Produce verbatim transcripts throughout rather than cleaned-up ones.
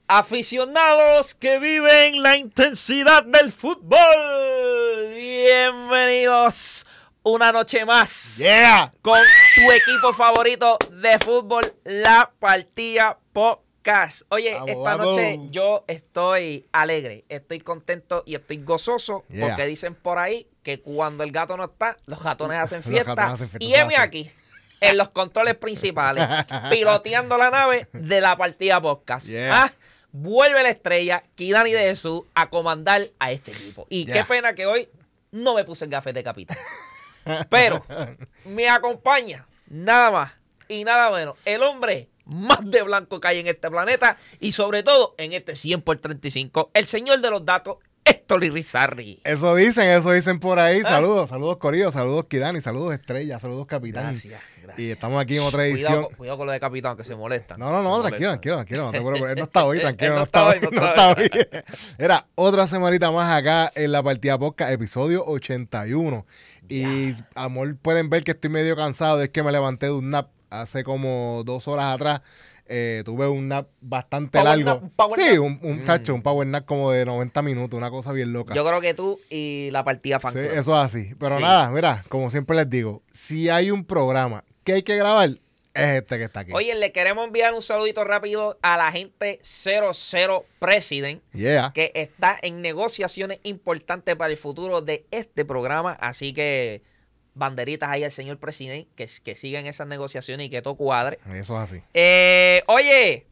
Aficionados que viven la intensidad del fútbol, bienvenidos una noche más yeah. con tu equipo favorito de fútbol, La Partida Podcast. Oye, vamos, esta vamos. noche yo estoy alegre, estoy contento y estoy gozoso yeah. porque dicen por ahí que cuando el gato no está, los gatones hacen fiesta. Los gatones hacen fiesta, Y heme así. aquí, en los controles principales, piloteando la nave de La Partida Podcast. Yeah. ¿Ah? Vuelve la estrella, Kidani de Jesús, a comandar a este equipo. Y Yeah. qué pena que hoy no me puse el gafete de capitán. Pero me acompaña nada más y nada menos el hombre más de blanco que hay en este planeta y sobre todo en este cien por treinta y cinco, el señor de los datos, Héctor Irizarry. Eso dicen, eso dicen por ahí. Ah. Saludos, saludos Corillo, saludos Kidani, saludos Estrella, saludos Capitán. Gracias, gracias. Y estamos aquí en otra edición. Cuidado, cuidado con lo de capitán, que se molesta. No, no, no, Se tranquilo, molesta. tranquilo, tranquilo. No te preocupes. Él no está hoy, tranquilo. Él no no está está hoy, hoy, no no está está hoy. Era otra semanita más acá en La Partida Podcast, episodio ochenta y uno. Y, amor, pueden ver que estoy medio cansado. Es que me levanté de un nap hace como dos horas atrás. Eh, tuve un nap bastante Power largo. nap, un power sí, nap. un, un Mm. tacho, un power nap como de noventa minutos, una cosa bien loca. Yo creo que tú y la partida fan Sí, club. eso es así. Pero Sí. nada, mira, como siempre les digo, si hay un programa que hay que grabar, es este que está aquí. Oye, le queremos enviar un saludito rápido a la gente cero cero President, Yeah. que está en negociaciones importantes para el futuro de este programa. Así que banderitas ahí al señor presidente, que, que sigan esas negociaciones y que todo cuadre. Eso es así. Eh, oye,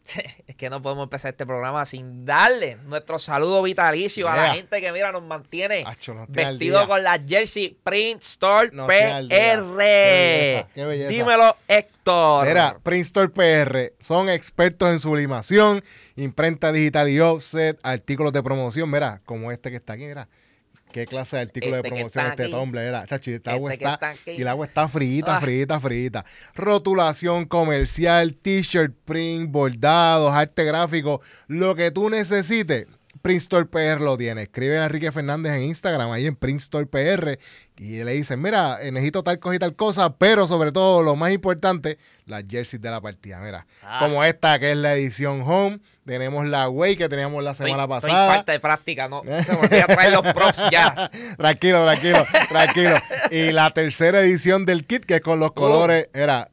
es que no podemos empezar este programa sin darle nuestro saludo vitalicio a la Yeah. gente que, mira, nos mantiene Acho, no estoy al vestido día. con la jersey Print Store No estoy al P día. R. Qué belleza, qué belleza. Dímelo, Héctor. Mira, Print Store P R son expertos en sublimación, imprenta digital y offset, artículos de promoción. Mira, como este que está aquí, mira. ¿Qué clase de artículo Este de que promoción está este aquí. Tumblr era? Chachi, esta Este agua que está, está aquí. y el agua está frita, Ah. frita, frita. Rotulación comercial, t-shirt, print, bordados, arte gráfico, lo que tú necesites. Print Store P R lo tiene. Escribe a Enrique Fernández en Instagram, ahí en Print Store P R, y le dicen, mira, eh, necesito tal cosa y tal cosa, pero sobre todo, lo más importante, las jerseys de la partida. Mira, Ah. como esta que es la edición Home, tenemos la Way que teníamos la Estoy- semana estoy pasada. falta de práctica, no. Se me olvida traer los props ya. Tranquilo, tranquilo, tranquilo. Y la tercera edición del kit, que es con los colores, era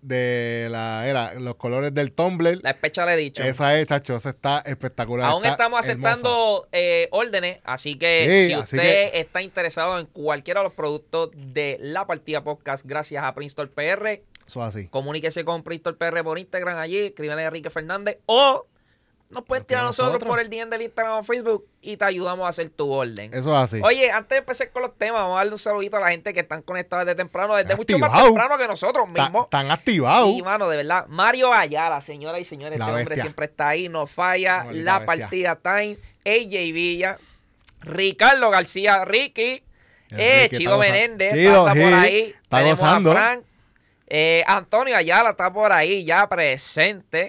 de la, era los colores del Tumblr. La Special Edition. Esa es, chacho, esa está espectacular. Aún está estamos hermosa. aceptando eh, órdenes, así que Sí, si así usted que- está interesado en cualquiera de los productos de La Partida Podcast, gracias a Print Store P R, Eso así. comuníquese con Print Store P R por Instagram allí, escríbele a Enrique Fernández o nos pueden Lo tirar a que nosotros, nosotros. por el D M del Instagram o Facebook y te ayudamos a hacer tu orden. Eso es así. Oye, antes de empezar con los temas, vamos a darle un saludito a la gente que están conectados desde temprano, desde mucho más Activado. temprano que nosotros Ta- mismos. Están activados. Y, mano, de verdad, Mario Ayala, señoras y señores, La este hombre bestia. siempre está ahí, no falla. No, La la bestia. Partida Time, A J Villa, Ricardo García, Ricky, El eh, Ricky Chido está goza- Menéndez, Chido, está por sí, ahí. está Tenemos gozando. a Frank, eh, Antonio Ayala está por ahí, ya presente.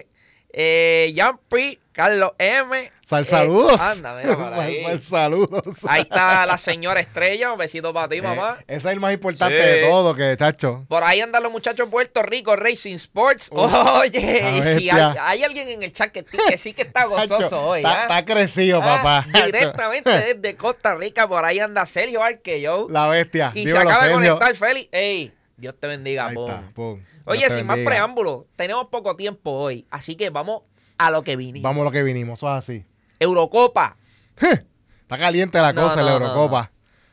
Eh, Yampi, Carlos M. Sal eh, saludos. anda, mira por Sal, ahí. sal saludos. Ahí está la señora Estrella, un besito para ti, mamá. Eh, ese es el más importante Sí. de todo, que chacho. Por ahí andan los muchachos en Puerto Rico, Racing Sports. Uf, Oye, la y si bestia. hay, hay alguien en el chat que, que sí que está gozoso Chacho, hoy. Está, ¿ah? está crecido, Ah, papá. Directamente desde Costa Rica, por ahí anda Sergio Arquello. La bestia. Y Dímelo, se acaba Sergio. de conectar Félix. Ey, Dios te bendiga. Ahí pum. está, pum. Oye, Dios te sin más bendiga. preámbulos, tenemos poco tiempo hoy, así que vamos a lo que vinimos. Vamos a lo que vinimos, eso es así. Eurocopa. Está caliente la No, cosa, no, la no, Eurocopa.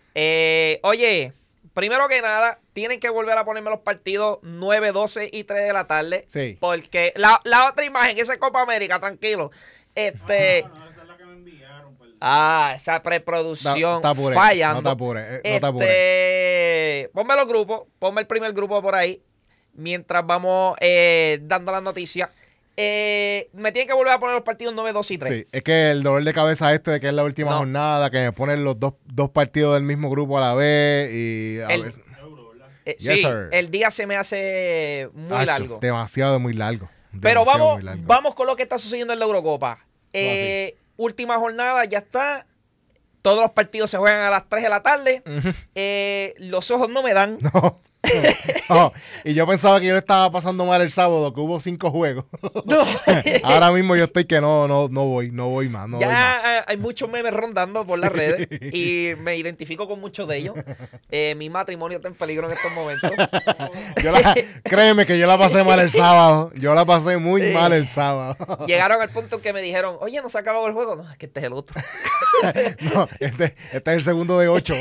Eh, oye, primero que nada, tienen que volver a ponerme los partidos nueve, doce y tres de la tarde. Sí. Porque la, la otra imagen, esa es Copa América, tranquilo. Este. No, no, esa es la que me enviaron. perdón. Ah, esa No, preproducción no te apures, fallando. no te apures, eh, no te apures. Este, ponme los grupos, ponme el primer grupo por ahí, mientras vamos eh, dando las noticias. Eh, me tienen que volver a poner los partidos nueve, doce y tres. Sí, es que el dolor de cabeza este de que es la última No. jornada, que me ponen los dos, dos partidos del mismo grupo a la vez y a El- veces... Euro, ¿verdad? Eh, Yes, sí, sir. el día se me hace muy Tacho, largo. Demasiado muy largo. Pero demasiado vamos, muy largo. vamos con lo que está sucediendo en la Eurocopa. Eh, última jornada, ya está. Todos los partidos se juegan a las tres de la tarde. Ujú. Eh, los ojos no me dan. No, No, y yo pensaba que yo estaba pasando mal el sábado, que hubo cinco juegos. No. Ahora mismo yo estoy que no, no, no voy, no voy más, no voy más. Ya hay muchos memes rondando por las redes y me identifico con muchos de ellos. Eh, mi matrimonio está en peligro en estos momentos. Yo la- créeme que yo la pasé mal el sábado. Yo la pasé muy mal el sábado. Llegaron al punto en que me dijeron, oye, ¿no se ha acabado el juego? No, es que este es el otro. No, este, este es el segundo de ocho.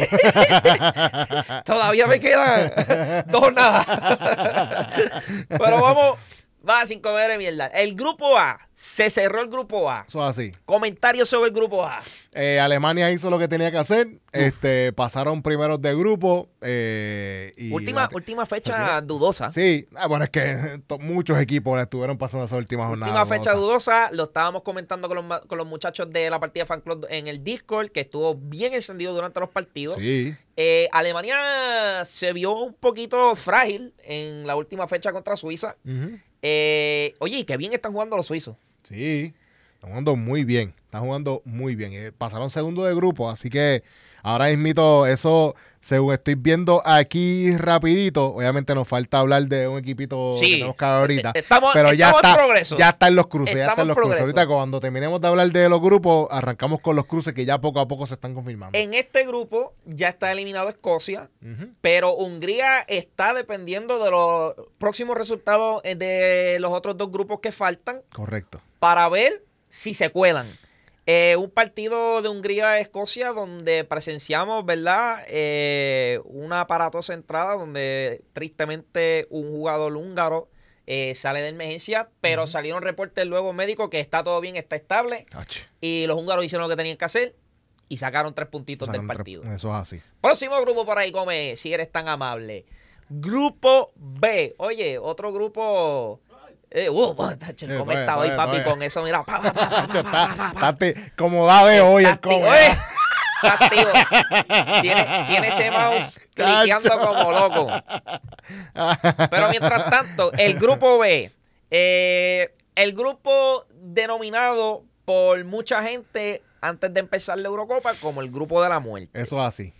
Todavía me quedan dos nada. Pero vamos, va sin comer de mierda. El grupo A, se cerró el grupo A. Eso es así. Comentarios sobre el grupo A. Eh, Alemania hizo lo que tenía que hacer. Este, pasaron primeros de grupo. eh, y Última, la- última fecha dudosa. Sí, ah, bueno, es que to- muchos equipos la estuvieron pasando esa última jornada. Última fecha dudosa. dudosa, lo estábamos comentando con los, ma- con los muchachos de la partida Fan Club en el Discord, que estuvo bien encendido durante los partidos. Sí, Eh, Alemania se vio un poquito frágil en la última fecha contra Suiza. ujú, Eh, oye, y qué bien están jugando los suizos. sí. Están jugando muy bien. Están jugando muy bien. Eh, pasaron segundo de grupo, así que ahora mismito, eso, según estoy viendo aquí rapidito, obviamente nos falta hablar de un equipito Sí. que tenemos que hablar ahorita. Estamos, pero ya estamos en está, progreso. ya está en los cruces, ya Estamos está en en los cruces. progreso. Ahorita cuando terminemos de hablar de los grupos, arrancamos con los cruces que ya poco a poco se están confirmando. En este grupo ya está eliminado Escocia, Ujú. pero Hungría está dependiendo de los próximos resultados eh, de los otros dos grupos que faltan Correcto. para ver si se cuelan. Eh, un partido de Hungría-Escocia donde presenciamos, ¿verdad? Eh, una aparatosa entrada donde tristemente un jugador húngaro eh, sale de emergencia, pero salieron reportes luego médicos que está todo bien, está estable Ach, y los húngaros hicieron lo que tenían que hacer y sacaron tres puntitos sacaron del tres- partido. Eso es así. Próximo grupo por ahí, come, si eres tan amable. Grupo B. Oye, otro grupo... Eh, uh, tacho, el Eh, come todavía, está hoy, todavía, papi, todavía. con eso, mira. Pa, pa, pa, pa, pa, Está, pa, pa, pa. está te- como da de hoy el Está activo, come. eh. Está activo. Tiene, tiene ese mouse cliqueando Tacho. como loco. Pero mientras tanto, el grupo B. eh, el grupo denominado por mucha gente antes de empezar la Eurocopa como el grupo de la muerte. Eso es así.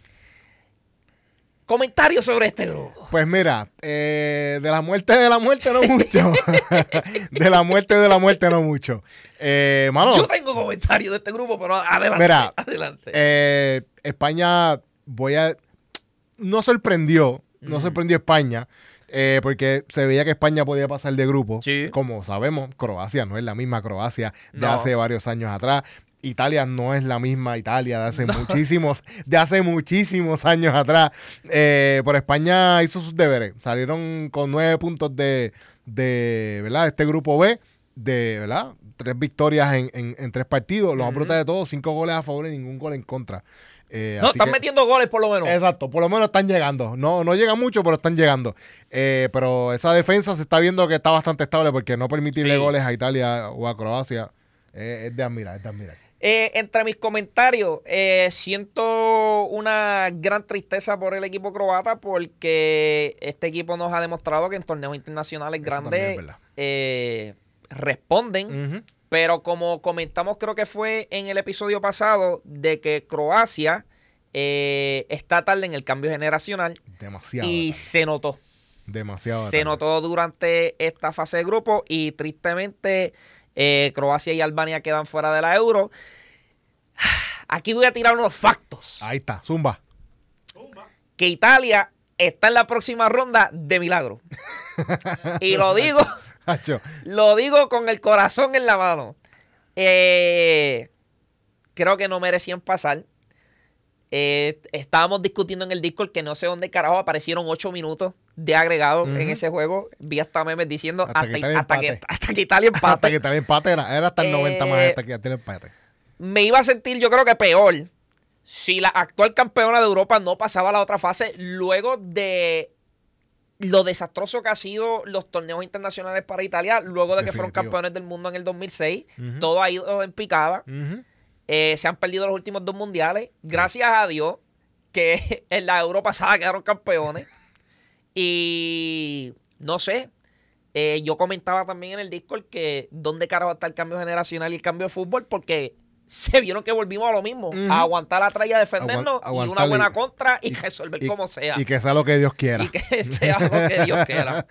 Comentarios sobre este grupo. Pues mira, eh, de la muerte de la muerte no mucho. De la muerte de la muerte no mucho. Eh, mano, Yo tengo comentarios de este grupo, pero adelante. Mira, adelante. eh, España, voy a... No sorprendió, no sorprendió España, eh, porque se veía que España podía pasar de grupo. Sí. Como sabemos, Croacia no es la misma Croacia de No. hace varios años atrás. Italia no es la misma Italia de hace muchísimos, de hace muchísimos años atrás. Eh, pero España hizo sus deberes. Salieron con nueve puntos de, de ¿verdad? Este grupo B, de ¿verdad? Tres victorias en, en- en tres partidos. Lo más Ujú. brutal de todo, cinco goles a favor y ningún gol en contra. Eh, no, así están que- metiendo goles por lo menos. Exacto, por lo menos están llegando. No, no llegan mucho, pero están llegando. Eh, pero esa defensa se está viendo que está bastante estable porque no permitirle Sí. goles a Italia o a Croacia eh, es de admirar, es de admirar. Eh, entre mis comentarios, eh, siento una gran tristeza por el equipo croata porque este equipo nos ha demostrado que en torneos internacionales Eso también es grandes verdad. eh, responden. Ujú. Pero como comentamos, creo que fue en el episodio pasado, de que Croacia eh, está tarde en el cambio generacional Demasiado. y tarde, se notó. demasiado. Se tarde. notó durante esta fase de grupo y tristemente eh, Croacia y Albania quedan fuera de la Euro. Aquí voy a tirar unos factos. Ahí está, Zumba. Que Italia está en la próxima ronda de milagro. Y lo digo, Hacho, lo digo con el corazón en la mano. Eh, creo que no merecían pasar. Eh, estábamos discutiendo en el Discord que no sé dónde carajo aparecieron ocho minutos de agregado Ujú. en ese juego. Vi hasta memes diciendo Hasta hasta, que Italia hasta que, empate. hasta que Italia empate. hasta que tal empate era, era hasta el Eh, noventa más hasta que tal empate. Me iba a sentir yo creo que peor si la actual campeona de Europa no pasaba a la otra fase luego de lo desastroso que ha sido los torneos internacionales para Italia, luego de que fueron Definitivo. campeones del mundo en el dos mil seis. Ujú. Todo ha ido en picada. Ujú. Eh, se han perdido los últimos dos mundiales. Gracias a Dios que en la Euro pasada quedaron campeones. Y no sé. eh, yo comentaba también en el Discord que dónde carajo está el cambio generacional y el cambio de fútbol, porque se vieron que volvimos a lo mismo, Ujú. a aguantar atrás y a defendernos, Aguan- y una aguantar buena y- contra y, resolver como sea. Y que sea lo que Dios quiera. Y que sea lo que Dios quiera.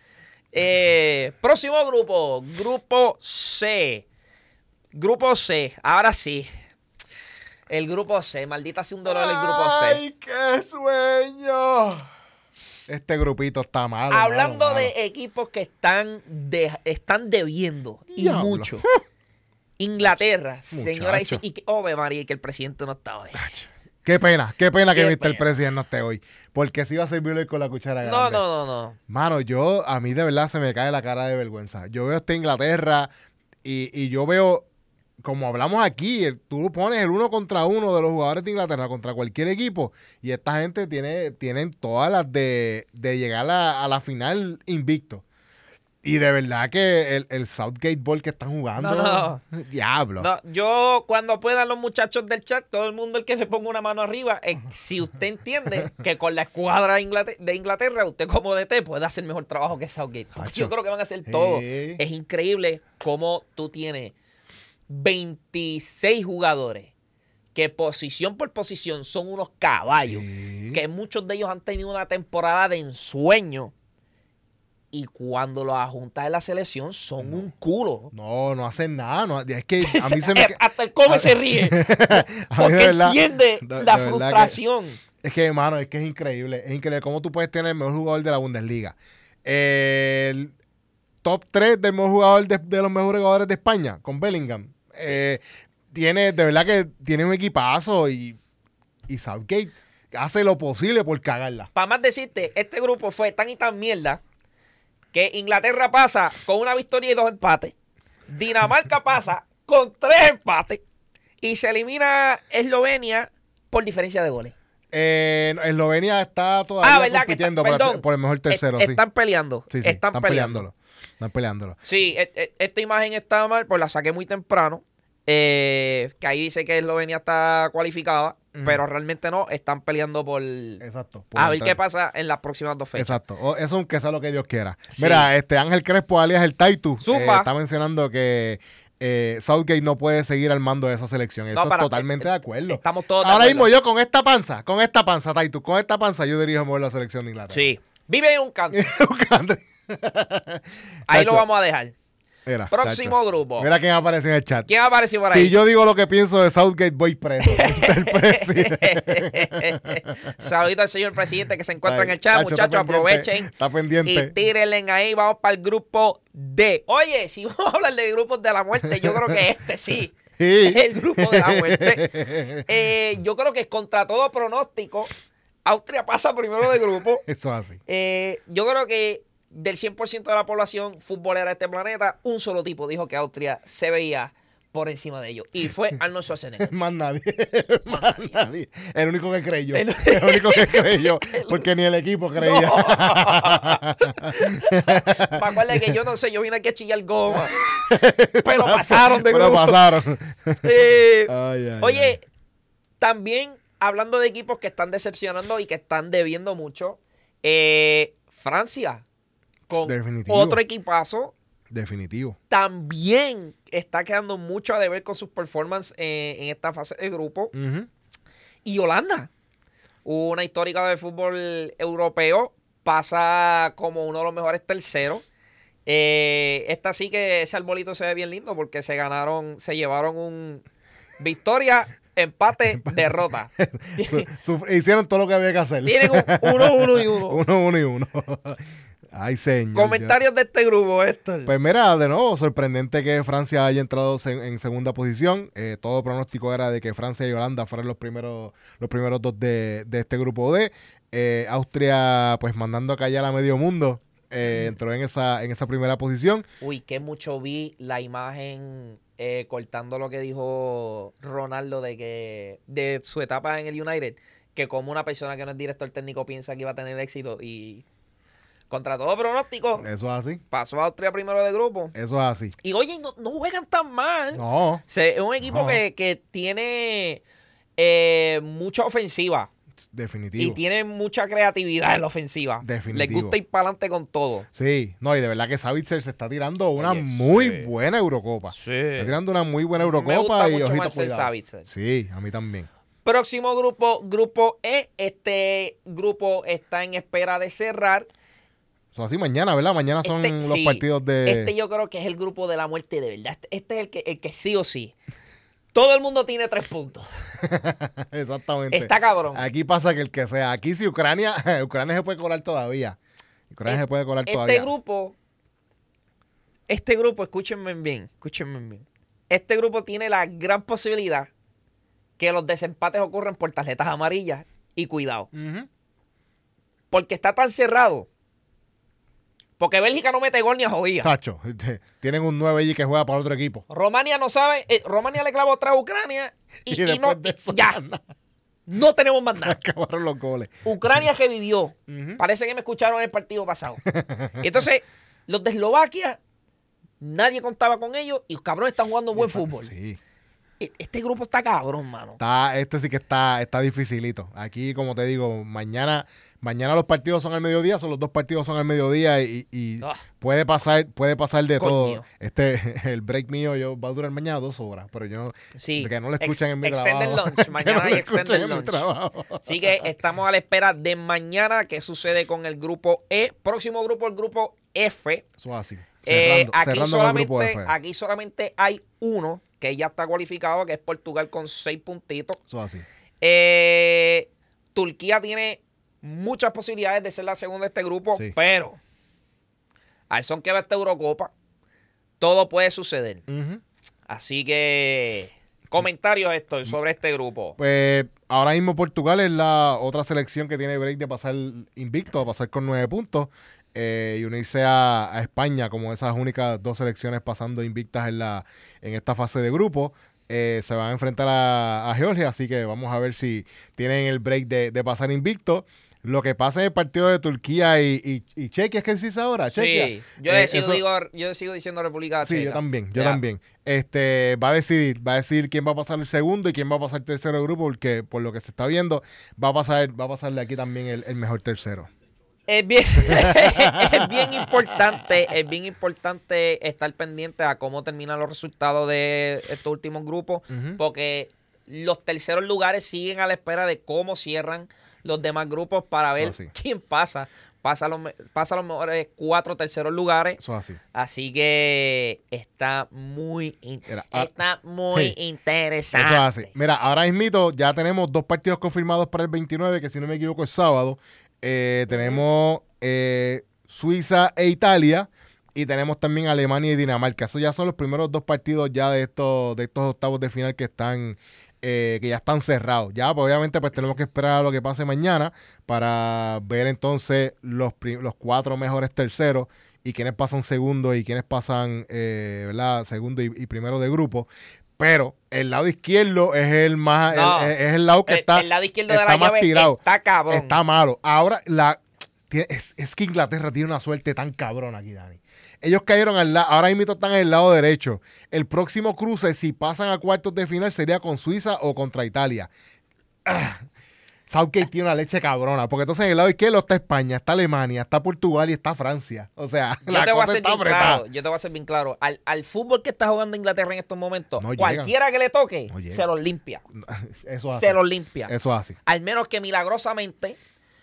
Eh, próximo grupo, grupo C. Grupo C, ahora sí. El grupo C, maldita sea un dolor el grupo C. ¡Ay, qué sueño! Este grupito está malo. Hablando malo, malo. de equipos que están, de, están debiendo, y Diablo. mucho. Inglaterra, Muchacho. señora, dice, y que, oh, María, y que el presidente no estaba ahí. Qué pena, qué pena que Qué mister pena. President no esté hoy. Porque si iba a servirlo con la cuchara grande. No, no, no, no. Mano, yo, a mí de verdad se me cae la cara de vergüenza. Yo veo esta Inglaterra y, y yo veo, como hablamos aquí, el- tú pones el uno contra uno de los jugadores de Inglaterra contra cualquier equipo y esta gente tiene, tienen todas las de, de llegar a, a la final invicto. Y de verdad que el, el Southgate Ball que están jugando, No, diablo. No, yo cuando puedan los muchachos del chat, todo el mundo el que se ponga una mano arriba, eh, si usted entiende que con la escuadra de Inglaterra, de Inglaterra, usted como D T puede hacer mejor trabajo que Southgate. Porque Hacho. yo creo que van a hacer todo. Sí. Es increíble cómo tú tienes veintiséis jugadores que posición por posición son unos caballos, Sí. que muchos de ellos han tenido una temporada de ensueño. Y cuando los ajuntas en la selección son un culo. No, no hacen nada. No, es que a mí se me... Eh, Hasta el come se ríe. A mí de Porque verdad- entiende de- de la verdad que- frustración. Es que, hermano, es que es increíble. Es increíble cómo tú puedes tener el mejor jugador de la Bundesliga. El top tres del mejor jugador de, de los mejores jugadores de España, con Bellingham. Eh, tiene, de verdad que tiene un equipazo y, y Southgate hace lo posible por cagarla. Para más decirte, este grupo fue tan y tan mierda que Inglaterra pasa con una victoria y dos empates. Dinamarca pasa con tres empates. Y se elimina Eslovenia por diferencia de goles. Eh, Eslovenia está todavía Ah, ¿verdad? Que compitiendo está- por, perdón. por el mejor tercero. Es- sí. Están peleando. Sí, sí, están, están peleando. peleándolo. Están peleándolo. Sí, e- e- esta imagen está mal, pues la saqué muy temprano. eh, que ahí dice que Eslovenia está cualificada, Ujú. pero realmente no. Están peleando por... Exacto. por A ver entrar. qué pasa en las próximas dos fechas. Exacto. O eso aunque sea lo que Dios quiera. Sí. Mira, este Ángel Crespo, alias el Taitu, eh, Zumba. está mencionando que eh, Southgate no puede seguir al mando de esa selección. Eso No, para- es totalmente eh, de acuerdo. Estamos todos de Ahora acuerdo. mismo yo con esta panza, con esta panza, Taitu, con esta panza yo dirijo mejor la selección de Inglaterra. Sí. Vive en un canto. André. Ahí Tacho, lo vamos a dejar. mira, Próximo tacho. grupo. Mira quién aparece en el chat. ¿Quién apareció por ahí? Si yo digo lo que pienso de Southgate, voy preso. El presidente. Saludito al señor presidente que se encuentra en el chat. Tacho, está Muchachos, pendiente, aprovechen Está pendiente. y tírenle ahí. Vamos para el grupo D. Oye, si vamos a hablar de grupos de la muerte, yo creo que este sí. Sí. Es el grupo de la muerte. Eh, yo creo que contra todo pronóstico, Austria pasa primero de grupo. Eso es así. Eh, yo creo que del cien por ciento de la población futbolera de este planeta, un solo tipo dijo que Austria se veía por encima de ellos. Y fue Arnold Schwarzenegger. Más nadie. Más nadie. El único que creyó. El- El, único que creyó. Porque ni el equipo creía. Me acuerdo que yo no sé, yo vine aquí a chillar goma. Pero pasaron de Pero grupo. pasaron. Eh, Ay, ay, Oye, ay. también hablando de equipos que están decepcionando y que están debiendo mucho, eh, Francia, con Definitivo. otro equipazo, Definitivo. también está quedando mucho a deber con sus performances eh, en esta fase de grupo. Ujú. Y Holanda, una histórica del fútbol europeo, pasa como uno de los mejores terceros. Eh, esta sí que ese arbolito se ve bien lindo porque se ganaron, se llevaron un victoria, empate, derrota. Su- su- hicieron todo lo que había que hacer. Tienen un uno, uno y uno. Uno, uno y uno. Ay, señor. Comentarios de este grupo, Héctor. Pues mira, de nuevo, sorprendente que Francia haya entrado se- en segunda posición. Eh, todo pronóstico era de que Francia y Holanda fueran los primeros, los primeros dos de, de este grupo D. Eh, Austria, pues mandando a callar a medio mundo, eh, entró en esa, en esa primera posición. Uy, que mucho vi la imagen eh, cortando lo que dijo Ronaldo de que de su etapa en el United, que como una persona que no es director técnico piensa que iba a tener éxito y contra todo pronóstico Eso es así. pasó a Austria primero de grupo. Eso es así. Y oye, no, no juegan tan mal. No. Se- es un equipo No. que, que tiene eh, mucha ofensiva. Definitivo. Y tienen mucha creatividad en la ofensiva. Definitivo. Les gusta ir para adelante con todo. Sí, no, y de verdad que Savitzer se está tirando una Oye, muy sí. buena Eurocopa. Sí. Está tirando una muy buena Eurocopa. Me gusta y mucho ojito, Marcel cuidado. Savitzer. Sí, a mí también. Próximo grupo, grupo E. Este grupo está en espera de cerrar. Eso así mañana, ¿verdad? Mañana son Este- los sí, partidos de... Este yo creo que es el grupo de la muerte de verdad. Este, este es el que, el que sí o sí. Todo el mundo tiene tres puntos. Exactamente. Está cabrón. Aquí pasa que el que sea. Aquí si Ucrania, Ucrania se puede colar todavía. Ucrania Eh, se puede colar Este todavía. grupo, este grupo, escúchenme bien, escúchenme bien. Este grupo tiene la gran posibilidad que los desempates ocurran por tarjetas amarillas. Y cuidado, Ujú. porque está tan cerrado. Porque Bélgica no mete gol ni a jodía. Tacho, tienen un nueve allí que juega para otro equipo. Romania no sabe, eh, Romania le clavó otra a Ucrania y, Y y no, después de eso, y ya, nada. no tenemos más Se nada. acabaron los goles. Ucrania que vivió. Ujú. Parece que me escucharon en el partido pasado. Y entonces, los de Eslovaquia, nadie contaba con ellos y los cabrones están jugando buen fútbol. Sí. E- Este grupo está cabrón, mano. Está, este sí que está, está dificilito. Aquí, como te digo, mañana, mañana los partidos son al mediodía, son los dos partidos son al mediodía y, y Ah. puede pasar, puede pasar de Coño. todo. Este, el break mío yo va a durar mañana dos horas, pero yo Sí. que no lo Ex- escuchan en mi extended trabajo. lunch. Que Mañana no hay lo escuchen extended en mi lunch. trabajo. Así que estamos a la espera de mañana qué sucede con el grupo E. Próximo grupo, el grupo F. Eso así. Eh, Cerrando, aquí, cerrando con el grupo solamente, F. aquí solamente hay uno que ya está cualificado, que es Portugal con seis puntitos. Eso así. Eh, Turquía tiene muchas posibilidades de ser la segunda de este grupo, Sí. pero al son que va esta Eurocopa, todo puede suceder. Ujú. Así que, comentarios esto sobre este grupo. Pues ahora mismo Portugal es la otra selección que tiene break de pasar invicto, a pasar con nueve puntos eh, y unirse a, a España como esas únicas dos selecciones pasando invictas en la en esta fase de grupo. Eh, se van a enfrentar a, a Georgia, así que vamos a ver si tienen el break de, de pasar invicto. Lo que pasa en el partido de Turquía y, y, y Chequia, ¿es que se dice ahora? Chequia. Sí, yo, Eh, decido, eso- digo, yo sigo diciendo República Sí, Checa. yo también, yo Ya. también. Este, va a decidir, va a decidir quién va a pasar el segundo y quién va a pasar el tercero del grupo, porque por lo que se está viendo, va a pasar, va a pasarle aquí también el, el mejor tercero. Es bien, es bien importante, es bien importante estar pendiente a cómo terminan los resultados de estos últimos grupos, Ujú. porque los terceros lugares siguen a la espera de cómo cierran los demás grupos para ver Eso así. quién pasa. Pasa los, me- pasa los mejores cuatro terceros lugares. Eso es así. Así que está muy, in- Era- ah, está muy sí. interesante. Eso es así. Mira, ahora mismito ya tenemos dos partidos confirmados para el veintinueve, que si no me equivoco es sábado. Eh, tenemos eh, Suiza e Italia y tenemos también Alemania y Dinamarca. Esos ya son los primeros dos partidos ya de estos, de estos octavos de final que están eh, que ya están cerrados. Ya, pues, obviamente, pues tenemos que esperar a lo que pase mañana para ver entonces los, pri- los cuatro mejores terceros y quiénes pasan segundo y quiénes pasan, eh, ¿verdad? Segundo y, y primero de grupo. Pero el lado izquierdo es el más, No, el- es es el lado que el, está, el lado izquierdo de está la más llave tirado. está cabrón. Está malo. Ahora, la, tiene- es, es que Inglaterra tiene una suerte tan cabrona aquí, Dani. Ellos cayeron al lado, ahora mismo están en el lado derecho. El próximo cruce, si pasan a cuartos de final, sería con Suiza o contra Italia. Ah, Southgate tiene una leche cabrona, porque entonces en el lado izquierdo está España, está Alemania, está Portugal y está Francia. O sea, Yo la te voy a cosa hacer está bien apretada. claro, yo te voy a hacer bien claro. Al, al fútbol que está jugando Inglaterra en estos momentos, No llegan. cualquiera que le toque, No llegan. se los limpia. Eso hace. Se los limpia. Eso hace. Al menos que milagrosamente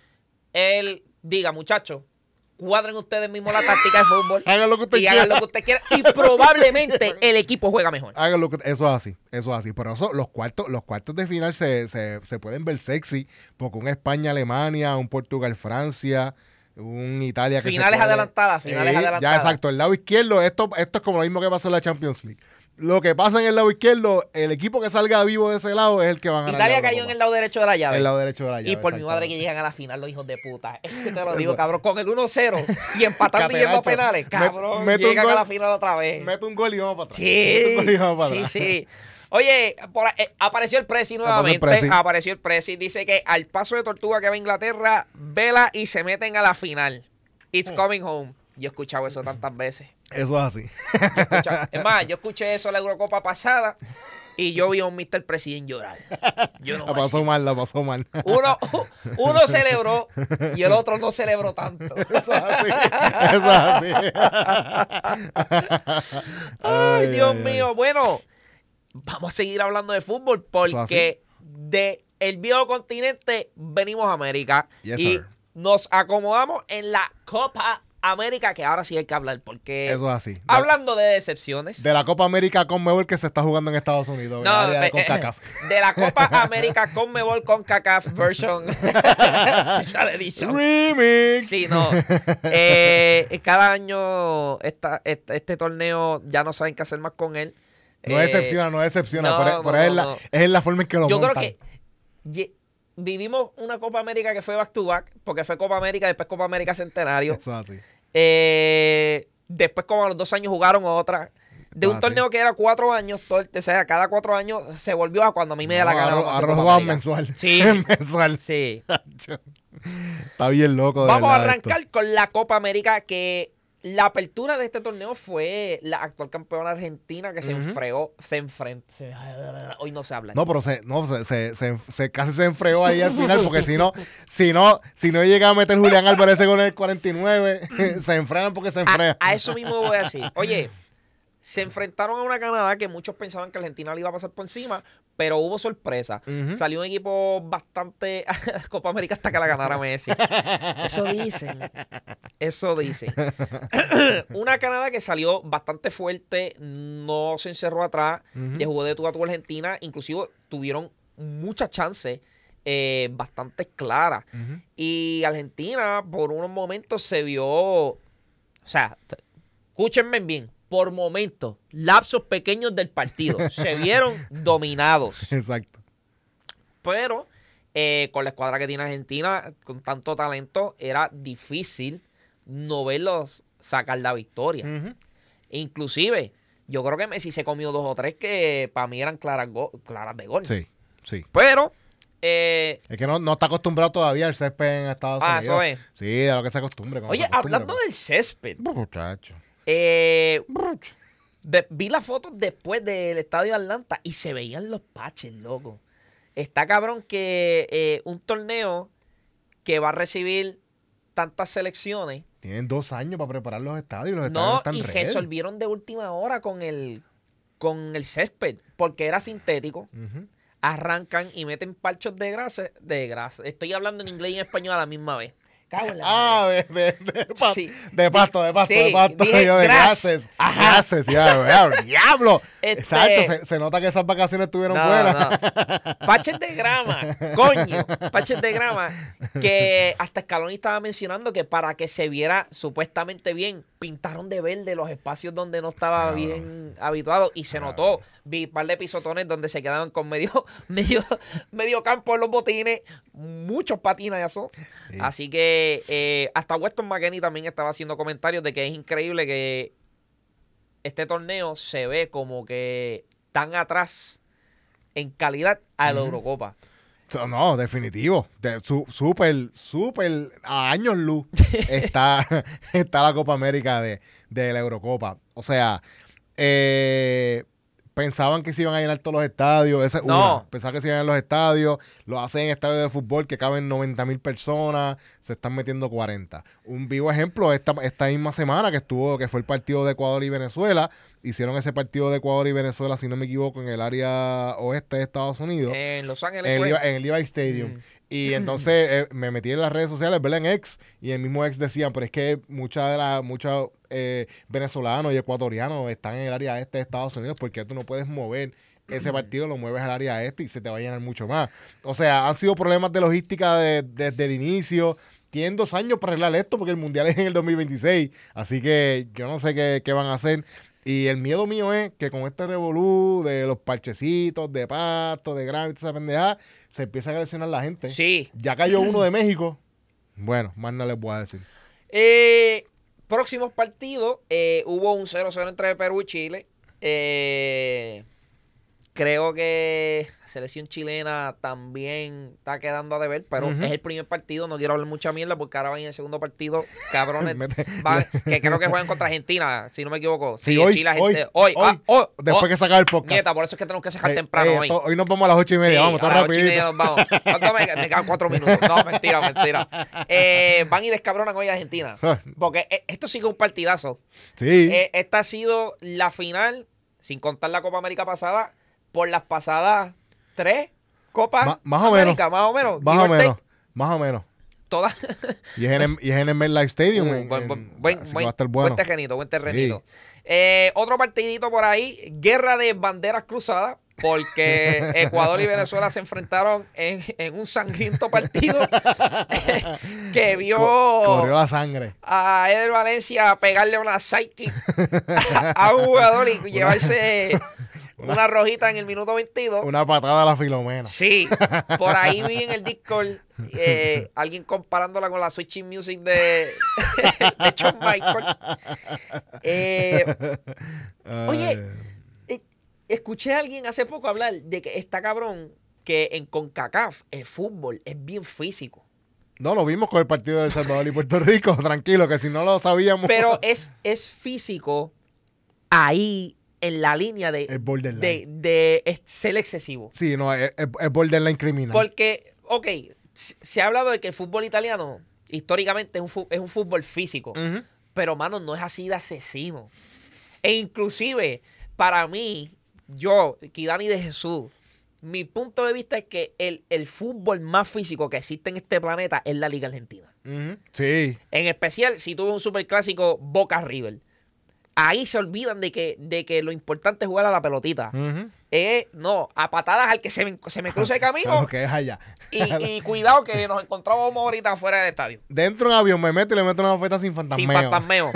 él diga, muchachos, cuadren ustedes mismos la táctica de fútbol Hagan lo que usted y hagan quiera. lo que usted quiera y probablemente el equipo juega mejor. Hagan lo que, eso es así, eso es así. Pero eso, los cuartos, los cuartos de final se, se, se pueden ver sexy, porque un España-Alemania, un Portugal-Francia, un Italia que se Finales puede- adelantadas, finales Eh, adelantadas. Ya, exacto. El lado izquierdo, esto, esto es como lo mismo que pasó en la Champions League. Lo que pasa en el lado izquierdo, el equipo que salga vivo de ese lado es el que va a ganar. Italia la cayó en Eurocopa. el lado derecho de la llave. El lado derecho de la llave. Y por mi madre que exactamente. llegan a la final los hijos de puta. Es que te lo Eso. digo, cabrón. Con el uno cero y empatando y yendo a Cateracho. penales. Cabrón, Met- mete un llegan a gol- la final otra vez. Mete un gol y vamos para atrás. Sí, Mete un gol y vamos para sí, atrás. sí. Oye, por, eh, apareció el Presi Apareció nuevamente. el Presi. Apareció el Presi. Dice que al paso de tortuga que va a Inglaterra, vela y se meten a la final. It's coming home. Yo he escuchado eso tantas veces. Eso es así. Yo he escuchado- es más, yo escuché eso en la Eurocopa pasada y yo vi a un mister President llorar. Yo no La voy a pasó decir. mal, la pasó mal. Uno, uno celebró y el otro no celebró tanto. Eso es así. Eso es así. Ay, Dios ay, mío. Bueno, vamos a seguir hablando de fútbol porque de el viejo continente venimos a América Yes, y sir. nos acomodamos en la Copa América, que ahora sí hay que hablar porque Eso es así. De, hablando de decepciones. de la Copa América Conmebol que se está jugando en Estados Unidos. No, en el área de eh, CONCACAF. de la Copa América Conmebol CONCACAF version Special Edition. Remix. Sí, no. Eh, cada año esta, este, este torneo ya no saben qué hacer más con él. No Eh, decepciona, no decepciona. no, por, por no, ahí no, es, la, no. es en la forma en que lo Yo montan. creo que ye- vivimos una Copa América que fue back to back, porque fue Copa América, después Copa América Centenario. Eso es así. Eh, después, como a los dos años, jugaron otra. De un Ah, torneo sí. que era cuatro años, todo el- o sea, cada cuatro años se volvió a cuando a mí me da la No, gana. ahora- vamos a hacer ahora Copa jugaban América. mensual. Sí. mensual. Sí. Está bien loco. de Vamos a verdad esto. arrancar con la Copa América, que la apertura de este torneo fue la actual campeona argentina que se Ujú. enfregó, se enfrentó. Hoy no se habla. No, pero se, no, se, se, se- se- casi se enfregó ahí al final, porque si no, si no, si no llega a meter Julián Álvarez con el cuarenta y nueve, se enfregan porque se a, enfregan. a eso mismo voy a decir. Oye, se enfrentaron a una Canadá que muchos pensaban que Argentina le iba a pasar por encima, pero hubo sorpresa. Ujú. Salió un equipo bastante... Copa América hasta que la ganara Messi. Eso dicen. Eso dicen. Una Canadá que salió bastante fuerte, no se encerró atrás, Ujú. le jugó de tú a tú a Argentina, inclusive tuvieron muchas chances eh, bastante claras. Ujú. Y Argentina por unos momentos se vio, o sea, t- escúchenme bien, por momentos, lapsos pequeños del partido, se vieron dominados. Exacto. Pero eh, con la escuadra que tiene Argentina, con tanto talento, era difícil no verlos sacar la victoria. Ujú. Inclusive, yo creo que Messi se comió dos o tres que para mí eran claras, go- claras de gol. Sí, sí. Pero, eh, Es que no, no está acostumbrado todavía al césped en Estados ah, Unidos. eso es. Sí, de lo que se acostumbre. cuando Oye, se acostumbre, hablando pues. del césped, Muchacho. eh, de- vi las fotos después del estadio de Atlanta y se veían los paches, loco. Está cabrón que eh, un torneo que va a recibir tantas selecciones, Tienen dos años para preparar los estadios. Los estadios no, están y ready. resolvieron de última hora con el, con el césped, porque era sintético. Ujú. Arrancan y meten parchos de grasa, de grasa. Estoy hablando en inglés y en español a la misma vez. Cago en la Ah, de, de, de, pasto, Sí. de pasto, de pasto, Sí, de pasto. dije Yo de gras. gases. Ajá. Gases, ya, ya, diablo. Este- Exacto, se, se nota que esas vacaciones estuvieron No, buenas. no. Paches de grama, coño. Paches de grama. Que hasta Scaloni estaba mencionando que para que se viera supuestamente bien, pintaron de verde los espacios donde no estaba Cabrón. bien habituado. Y se notó. Vi un par de pisotones donde se quedaban con medio, medio, medio campo en los botines. Muchos patinazos. Sí. Así que eh, hasta Weston McKennie también estaba haciendo comentarios de que es increíble que este torneo se ve como que tan atrás en calidad a la Ujú. Eurocopa. So, No, definitivo. De- su- Súper, súper a años luz está, está la Copa América de, de la Eurocopa. O sea, eh, pensaban que se iban a llenar todos los estadios. Esa es No. una. Pensaban que se iban a llenar los estadios. Lo hacen en estadios de fútbol que caben noventa mil personas. Se están metiendo cuarenta. Un vivo ejemplo esta, esta misma semana que estuvo, que fue el partido de Ecuador y Venezuela. Hicieron ese partido de Ecuador y Venezuela, si no me equivoco, en el área oeste de Estados Unidos. En Los Ángeles En el, fue. Levi- en el Levi Stadium. Mm. Y entonces eh, me metí en las redes sociales, ¿verdad? En X. Y el mismo X decían, pero es que muchas de las, muchos eh, venezolanos y ecuatorianos están en el área este de Estados Unidos porque tú no puedes mover ese partido, lo mueves al área este y se te va a llenar mucho más. O sea, han sido problemas de logística de- desde el inicio. Tienen dos años para arreglar esto porque el Mundial es en el dos mil veintiséis. Así que yo no sé qué, qué van a hacer. Y el miedo mío es que con este revolú de los parchecitos, de pasto, de grama y toda esa pendejada, se empieza a lesionar la gente. Sí. Ya cayó uno de México. Bueno, más no les voy a decir. Eh, próximos partidos. eh, hubo un cero cero entre Perú y Chile. Eh, Creo que la selección chilena también está quedando a deber, pero Ujú. es el primer partido. No quiero hablar mucha mierda porque ahora van en el segundo partido. Cabrones, Mete- van- que creo que juegan contra Argentina, si no me equivoco. Sí, Sí, hoy, Chile, hoy, Argentina- hoy, hoy, ah, hoy, Después hoy. que sacar el podcast. Nieta, por eso es que tenemos que sacar Sí, temprano eh, hoy. to- hoy nos vamos a las ocho y media. Sí, vamos, todo a las ocho y rapidito. media nos vamos. ¿Cuánto me, me quedan cuatro minutos? No, mentira, mentira. Eh, van y descabronan hoy a Argentina. Porque eh, esto sí que es un partidazo. Sí. Eh, esta ha sido la final, sin contar la Copa América pasada, por las pasadas tres Copas Ma- más o América, menos. más o menos. Más give o or take, menos. Más o menos. Todas. Y es en el, y es en el MetLife Stadium. Uh, en- buen, en- buen, buen, así que buen- va a estar bueno. buen terrenito, buen terrenito. Eh, otro partidito por ahí, guerra de banderas cruzadas, porque Ecuador y Venezuela se enfrentaron en, en un sangriento partido que vio Co- corrió la sangre. a Eder Valencia pegarle una sidekick a, a un jugador y llevarse una rojita en el minuto veintidós. Una patada a la Filomena. Sí, por ahí vi en el Discord eh, alguien comparándola con la Switching Music de, de Shawn Michael. Eh, Oye, Ay. eh, escuché a alguien hace poco hablar de que está cabrón que en CONCACAF el fútbol es bien físico. No, lo vimos con el partido de El Salvador y Puerto Rico. Tranquilo, que si no lo sabíamos. Pero es, es físico ahí en la línea de, Es borderline. de, de es- ser excesivo. Sí, no, es, es, es borderline criminal. Porque, ok, se se ha hablado de que el fútbol italiano históricamente es un, fu- es un fútbol físico. Ujú. Pero, mano, no es así de asesino. E inclusive, para mí, yo, Kidani de Jesús, mi punto de vista es que el, el fútbol más físico que existe en este planeta es la Liga Argentina. Ujú. Sí. En especial, si tuve un superclásico Boca River. Ahí se olvidan de que, de que lo importante es jugar a la pelotita. Ujú. Eh, no, a patadas al que se me, se me cruce el camino. Lo que es allá. y, y cuidado que nos encontramos ahorita afuera del estadio. Dentro de un avión me meto y le meto una oferta sin fantasmeo. Sin fantasmeo.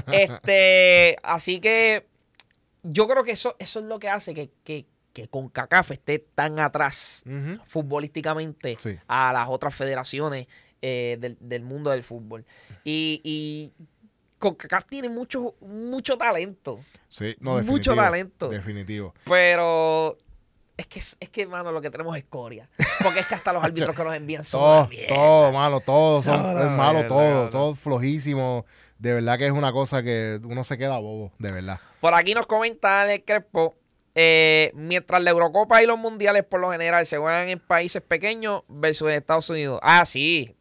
este, así que yo creo que eso, eso es lo que hace que, que, que CONCACAF esté tan atrás Ujú. futbolísticamente Sí. a las otras federaciones eh, del, del mundo del fútbol. Y, y CONCACAF tiene mucho, mucho talento, Sí, no, Mucho definitivo. talento. Definitivo. pero es que, es que, mano, lo que tenemos es escoria. Porque es que hasta los árbitros que nos envían son Todo, una mierda. todo, malo, todo. Son, Son una es malo mierda, todo. cabrón. Todo flojísimo. De verdad que es una cosa que uno se queda bobo. De verdad. Por aquí nos comenta Alex Crespo, eh, mientras la Eurocopa y los mundiales por lo general se juegan en países pequeños versus Estados Unidos. Ah, sí.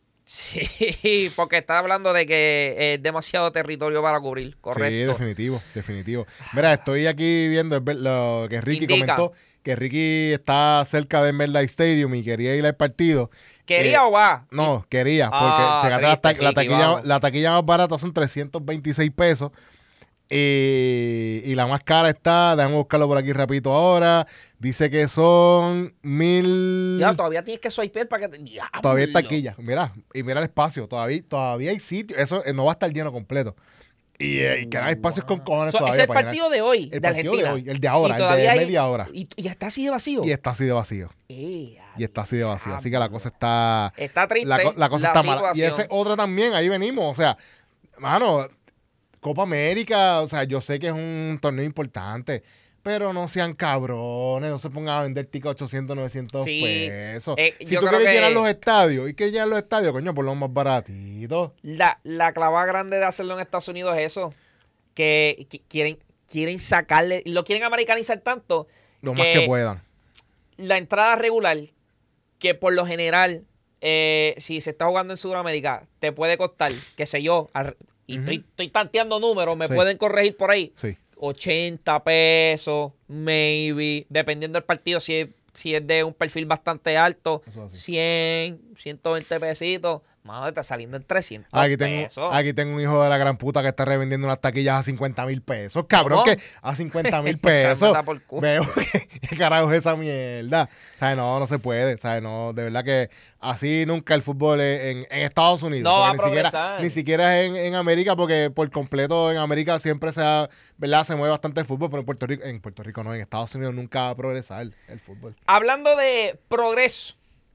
Sí, porque está hablando de que es demasiado territorio para cubrir, Sí, correcto. definitivo, definitivo. Mira, estoy aquí viendo es ver- lo que Ricky Indica. comentó, que Ricky está cerca del MetLife Stadium y quería ir al partido. ¿Quería Eh, o va? No, quería, porque Ah, checate la, ta- triste, la Ricky, taquilla, vamos. la taquilla más barata son trescientos veintiséis pesos. Y, y la más cara está, déjame buscarlo por aquí rapidito ahora. Dice que son mil. Ya, todavía tienes que swipear para que te... ¡Diablo! Todavía hay taquilla. Mira, y mira el espacio. Todavía, todavía hay sitio. Eso eh, no va a estar lleno completo. Y, eh, y quedan espacios con cojones So, ese todavía. es el para llenar. partido de hoy, El de partido Argentina. de hoy, el de ahora, Y el de todavía hay- media hora. Y, y está así de vacío. Y está así de vacío. Eh, Y está así de vacío. Así que la cosa está. Está triste La, co- la cosa está mala. Y situación. ese otro también, ahí venimos. O sea, mano, Copa América, o sea, yo sé que es un torneo importante, pero no sean cabrones, no se pongan a vender tickets a ochocientos, novecientos Sí, pesos. eh, si yo tú creo quieres que- llenar los estadios y quieres llenar los estadios, coño, por lo más baratito. La, la clava grande de hacerlo en Estados Unidos es eso. Que, que quieren, quieren sacarle, lo quieren americanizar tanto Lo más que puedan. la entrada regular, que por lo general, eh, si se está jugando en Sudamérica, te puede costar, qué sé yo, ar- y Ujú. estoy, estoy tanteando números, me Sí. pueden corregir por ahí, Sí. ochenta pesos, maybe, dependiendo del partido, si es, si es de un perfil bastante alto, Eso así. cien, ciento veinte pesitos, mano, está saliendo en trescientos Aquí tengo, pesos. aquí tengo un hijo de la gran puta que está revendiendo unas taquillas a cincuenta mil pesos. Cabrón, ¿Cómo? que a cincuenta mil Esa pesos. mata por culo. Veo que qué carajo es esa mierda. ¿Sabes? No, no se puede. ¿Sabes? No, de verdad que así nunca el fútbol es en, en Estados Unidos. No va Porque a ni siquiera, progresar. ni siquiera es en, en América, porque por completo en América siempre se ha, ¿verdad? Se mueve bastante el fútbol, pero en Puerto Rico, en Puerto Rico no, en Estados Unidos nunca va a progresar el fútbol. Hablando de progreso,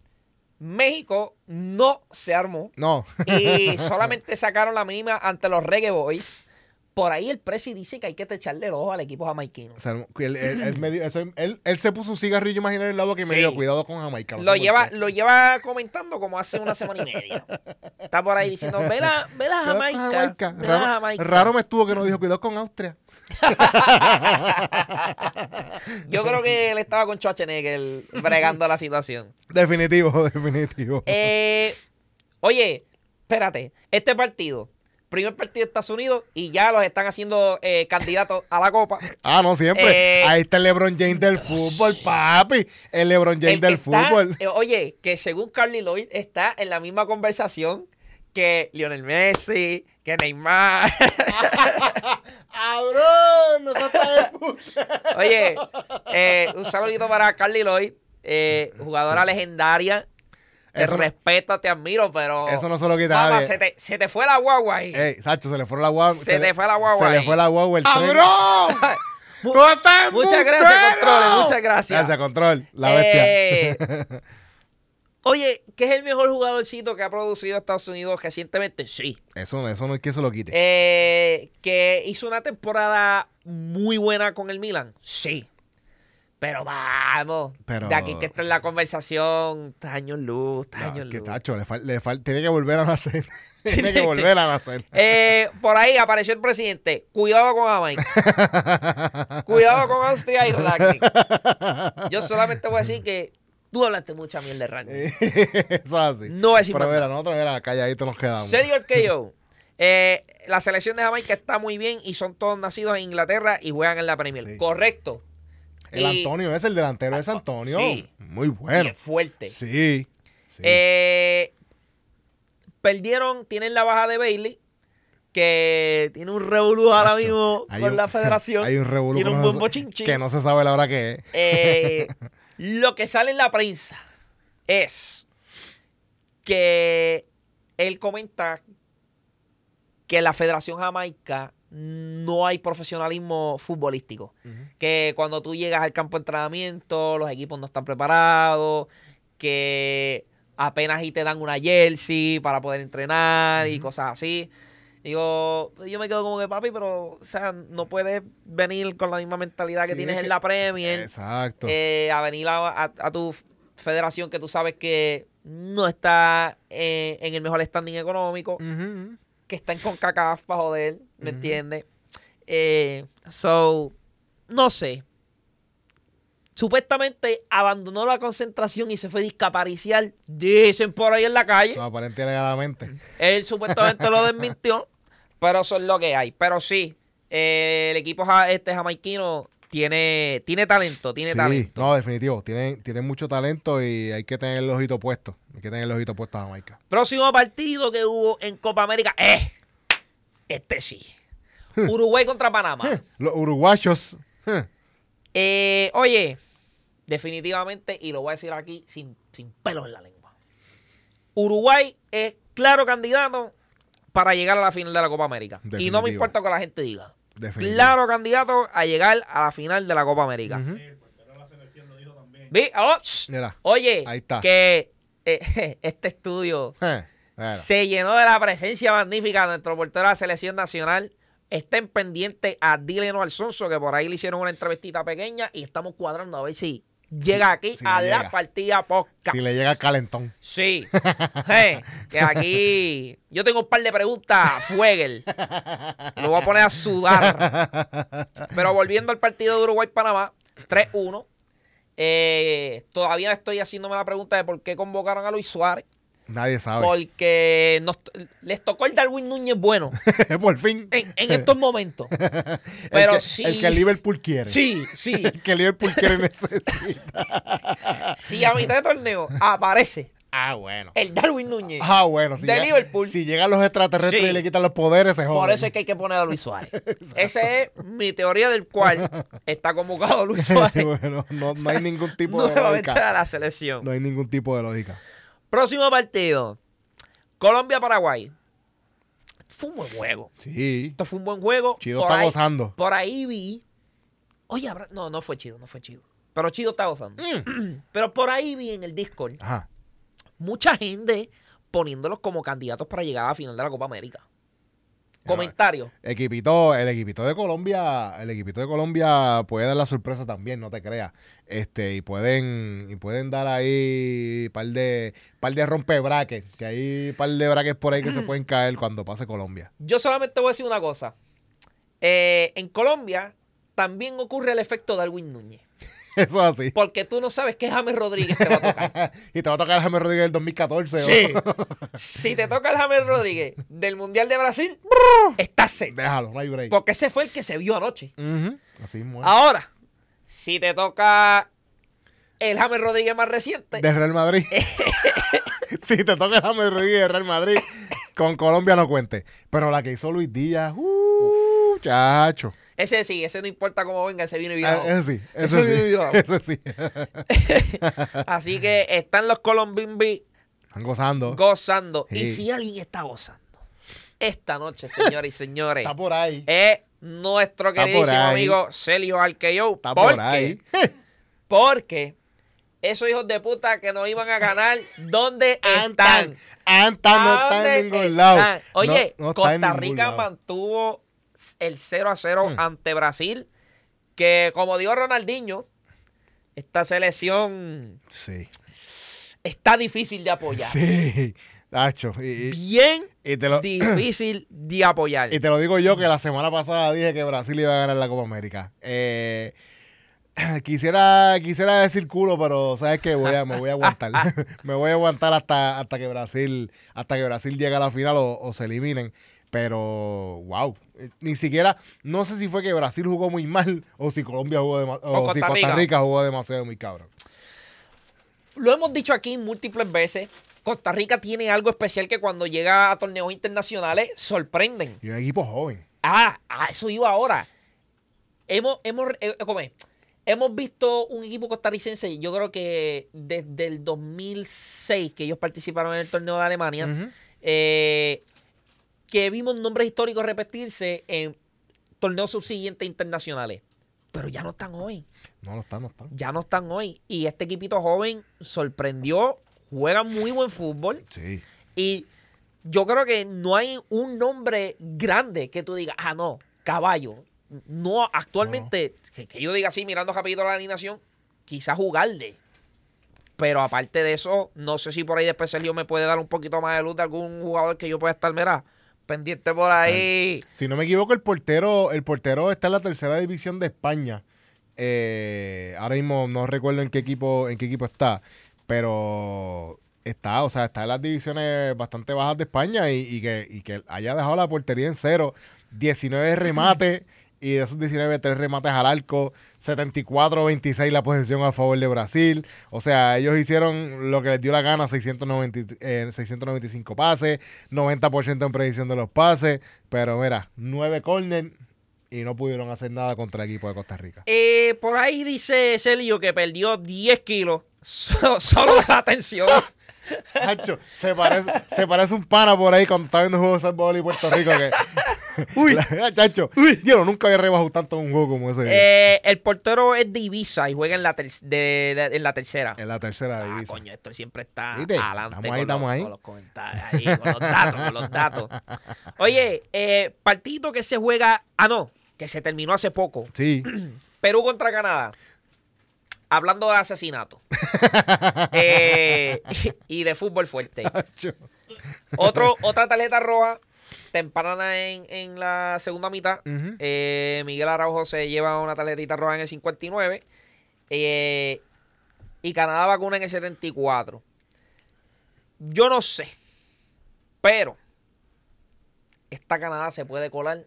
México no se armó No. y solamente sacaron la mínima ante los Reggae Boys por ahí el presi dice que hay que echarle el ojo al equipo jamaiquino. O sea, él, él, él, me dio- eso- él- él se puso un cigarrillo imaginario al lado que me Sí. dijo, cuidado con Jamaica. no Lo sé por lleva, qué. lo lleva comentando como hace una semana y media. Está por ahí diciendo, ve la, ve la Cuidado con Jamaica. Jamaica. Ve la Raro, Jamaica. raro me estuvo que no dijo, cuidado con Austria. Yo creo que él estaba con Schwarzenegger bregando la situación. Definitivo, definitivo. Eh, oye, espérate. Este partido, primer partido de Estados Unidos y ya los están haciendo eh, candidatos a la Copa. Ah, no, siempre. Eh, Ahí está el LeBron James del fútbol, papi. El LeBron James El que del está- fútbol. eh, oye, que según Carly Lloyd está en la misma conversación que Lionel Messi, que Neymar. ¡Cabrón! ¡No se está de Oye, eh, un saludito para Carly Lloyd, eh, jugadora legendaria. Te Eso no- respeto, te admiro, pero. Eso no se lo quita Mamá, nadie. se te, se te fue la guagua ahí. Ey, Sacho, se le fue la guagua. Se te fue la guagua Se le ahí. fue la guagua el tren. ¡Cabrón! Mu- ¡No estás muchas gracias, Controles, muchas gracias. Gracias, Control. La bestia. Eh, Oye, ¿qué es el mejor jugadorcito que ha producido Estados Unidos recientemente? Sí. Eso, eso no es que se lo quite. Eh, que hizo una temporada muy buena con el Milan. Sí. Pero vamos. Pero- De aquí que está en la conversación. Está años luz, está No, años que luz. tacho, le fal- le fal- tiene que volver a nacer. tiene que volver a nacer. Eh, por ahí apareció el presidente. Cuidado con Jamaica. Cuidado con Austria y ranking. Yo solamente voy a decir que tú hablaste mucha mierda de ranking. Eso es así. No voy a decir Pero más mira, nada. nosotros era calladito nos quedamos. Serio el que yo. Eh, la selección de Jamaica está muy bien y son todos nacidos en Inglaterra y juegan en la Premier. Sí. Correcto. El Y- Antonio es el delantero, es Antonio. Sí. Muy Y bueno. es fuerte. Sí. sí. Eh, perdieron, tienen la baja de Bailey, que tiene un revolú ahora Tacho, mismo hay con un- la federación. Hay un revolú Tiene que un no buen se- bochinchín. que no se sabe la hora que es. Eh, lo que sale en la prensa es que él comenta que en la Federación Jamaica no hay profesionalismo futbolístico. Que cuando tú llegas al campo de entrenamiento, los equipos no están preparados, que apenas ahí te dan una jersey para poder entrenar y cosas así. Digo, yo me quedo como que, papi, pero, o sea, no puedes venir con la misma mentalidad que Sí, tienes es en que- la Premier, Exacto. eh, a venir a, a- a tu federación que tú sabes que no está eh, en el mejor standing económico, Ujú. que está en CONCACAF para joder, ¿me Ujú. entiendes? Eh, so, no sé. Supuestamente abandonó la concentración y se fue a discapariciar, dicen por ahí en la calle. No, aparente y alegadamente. Él supuestamente lo desmintió, pero eso es lo que hay. Pero sí, eh, el equipo ja- este jamaiquino tiene, tiene talento, tiene Sí, talento. no, definitivo. Tienen, tienen mucho talento y hay que tener el ojito puesto. Hay que tener el ojito puesto a Jamaica. Próximo partido que hubo en Copa América, eh, este sí. Uruguay contra Panamá. Los uruguayos. eh, Eh, oye, definitivamente, y lo voy a decir aquí sin, sin pelos en la lengua. Uruguay es claro candidato para llegar a la final de la Copa América. Y no Definitivo. me importa lo que la gente diga. Definitivo. Claro candidato a llegar a la final de la Copa América. Ujú. El portero de la selección lo dijo también. Vi- oh, shh. Mira. Oye, Ahí está. que eh, este estudio eh, bueno. se llenó de la presencia magnífica de nuestro portero de la selección nacional. Estén pendientes a Dileno Alfonso, que por ahí le hicieron una entrevistita pequeña y estamos cuadrando a ver si llega aquí si a le la llega. partida podcast. Si le llega calentón. Sí. Je, que aquí yo tengo un par de preguntas, Fuegel. Lo voy a poner a sudar. Pero volviendo al partido de Uruguay-Panamá, tres uno. Eh, todavía estoy haciéndome la pregunta de por qué convocaron a Luis Suárez. Nadie sabe. Porque nos- les tocó el Darwin Núñez bueno Por fin. en, en estos momentos. Pero el que, sí. El que el Liverpool quiere. Sí, sí. El que el Liverpool quiere y necesita. Si a mitad de torneo aparece Ah, bueno. el Darwin Núñez. Ah, bueno. Si de llega- Liverpool. Si llegan los extraterrestres Sí. y le quitan los poderes, se joden. Por eso es que hay que poner a Luis Suárez. Esa es mi teoría del cual está convocado Luis Suárez bueno, no, no hay ningún tipo de nuevamente lógica. a la selección. No hay ningún tipo de lógica. Próximo partido. Colombia-Paraguay. Fue un buen juego. Sí. Esto fue un buen juego. Chido Por está ahí- gozando. Por ahí vi. Oye, habrá- no, no fue chido, no fue chido. Pero chido está gozando. Mm. Pero por ahí vi en el Discord Ajá. mucha gente poniéndolos como candidatos para llegar a la final de la Copa América. Comentarios. Equipito, el equipito de Colombia, el equipito de Colombia puede dar la sorpresa también, no te creas. Este, y pueden, y pueden dar ahí par de, par de rompebraques, que hay par de braques por ahí que se pueden caer cuando pase Colombia. Yo solamente voy a decir una cosa. Eh, en Colombia también ocurre el efecto Darwin Núñez. Eso es así. Porque tú no sabes qué James Rodríguez te va a tocar. Y te va a tocar el James Rodríguez del dos mil catorce. Sí. ¿no? Si te toca el James Rodríguez del Mundial de Brasil, estás set. Déjalo, no hay break. Porque ese fue el que se vio anoche. Uh-huh. Así mismo es. Ahora, si te toca el James Rodríguez más reciente, De Real Madrid. Si te toca el James Rodríguez de Real Madrid, con Colombia no cuente. Pero la que hizo Luis Díaz, uh, chacho. ese sí, ese no importa cómo venga, ese vino y virado. Ah, ese sí, ese Ese vino y sí. virado. Ese sí. Así que están los Colombimbi Están gozando. gozando. Sí. Y si alguien está gozando, esta noche, señoras y señores, Está por ahí. es nuestro Está por queridísimo ahí. amigo Celio Arqueyo. Está ¿Por por ahí. qué? Porque esos hijos de puta que nos iban a ganar, ¿dónde están? Antan no está ¿Dónde en ningún están? lado. Oye, No- no está en Costa ningún Rica lado. mantuvo el cero a cero Hmm. ante Brasil, que como dijo Ronaldinho, esta selección Sí. está difícil de apoyar. Sí. Tacho. Y, y- Bien y te lo, difícil de apoyar. y te lo digo yo que la semana pasada dije que Brasil iba a ganar la Copa América. Eh, quisiera, quisiera decir culo, pero sabes que voy a, me voy a aguantar. Me voy a aguantar hasta, hasta que Brasil, hasta que Brasil llegue a la final o, o se eliminen. Pero, wow. Eh, Ni siquiera, no sé si fue que Brasil jugó muy mal o si Colombia jugó demasiado, o, O si Costa Costa Rica. Rica jugó demasiado muy cabrón. Lo hemos dicho aquí múltiples veces. Costa Rica tiene algo especial que cuando llega a torneos internacionales sorprenden. Y un equipo joven. Ah, a eso iba ahora. Hemos, hemos, eh, ¿cómo es? Hemos visto un equipo costarricense, yo creo que desde el dos mil seis que ellos participaron en el torneo de Alemania, Ujú. eh, que vimos nombres históricos repetirse en torneos subsiguientes internacionales. Pero ya no están hoy. No, no están, no están. Ya no están hoy. Y este equipito joven sorprendió, juega muy buen fútbol. Sí. Y yo creo que no hay un nombre grande que tú digas, ah, no, caballo. No, actualmente, que, que yo diga así, mirando rapidito la alineación, quizás jugarle. Pero aparte de eso, no sé si por ahí después Sergio me puede dar un poquito más de luz de algún jugador que yo pueda estar, mira, pendiente por ahí. Si no me equivoco, el portero, el portero está en la tercera división de España. Eh, ahora mismo no recuerdo en qué equipo, en qué equipo está, pero está, o sea, está en las divisiones bastante bajas de España y, y que, y que haya dejado la portería en cero, diecinueve remates y de esos diecinueve, tres remates al arco, setenta y cuatro a veintiséis la posesión a favor de Brasil. O sea, ellos hicieron lo que les dio la gana, seiscientos noventa, eh, seiscientos noventa y cinco pases, noventa por ciento en predicción de los pases, pero mira, nueve córner y no pudieron hacer nada contra el equipo de Costa Rica. Eh, por ahí dice Sergio que perdió diez kilos so- solo de la tensión. Hacho, se parece, se parece un pana por ahí cuando está viendo el juego de Salvador y Puerto Rico que... Uy, chacho, yo nunca había rebajado tanto en un juego como ese. Eh, el portero es de Ibiza y juega en la, ter- de- de- en la tercera. En la tercera Ah, división. coño, esto siempre está ¿Viste? adelante Estamos con, ahí, estamos los, ahí. con los comentarios, ahí, con los datos, con los datos. Oye, eh, partido que se juega, ah no, que se terminó hace poco, Sí. Perú contra Canadá. Hablando de asesinato eh, y, y de fútbol fuerte. Hacho. Otro, otra tarjeta roja temprana en, en la segunda mitad. Ujú. Eh, Miguel Araujo se lleva una tarjetita roja en el cincuenta y nueve. eh, y Canadá vacuna en el setenta y cuatro. Yo no sé. Pero esta Canadá se puede colar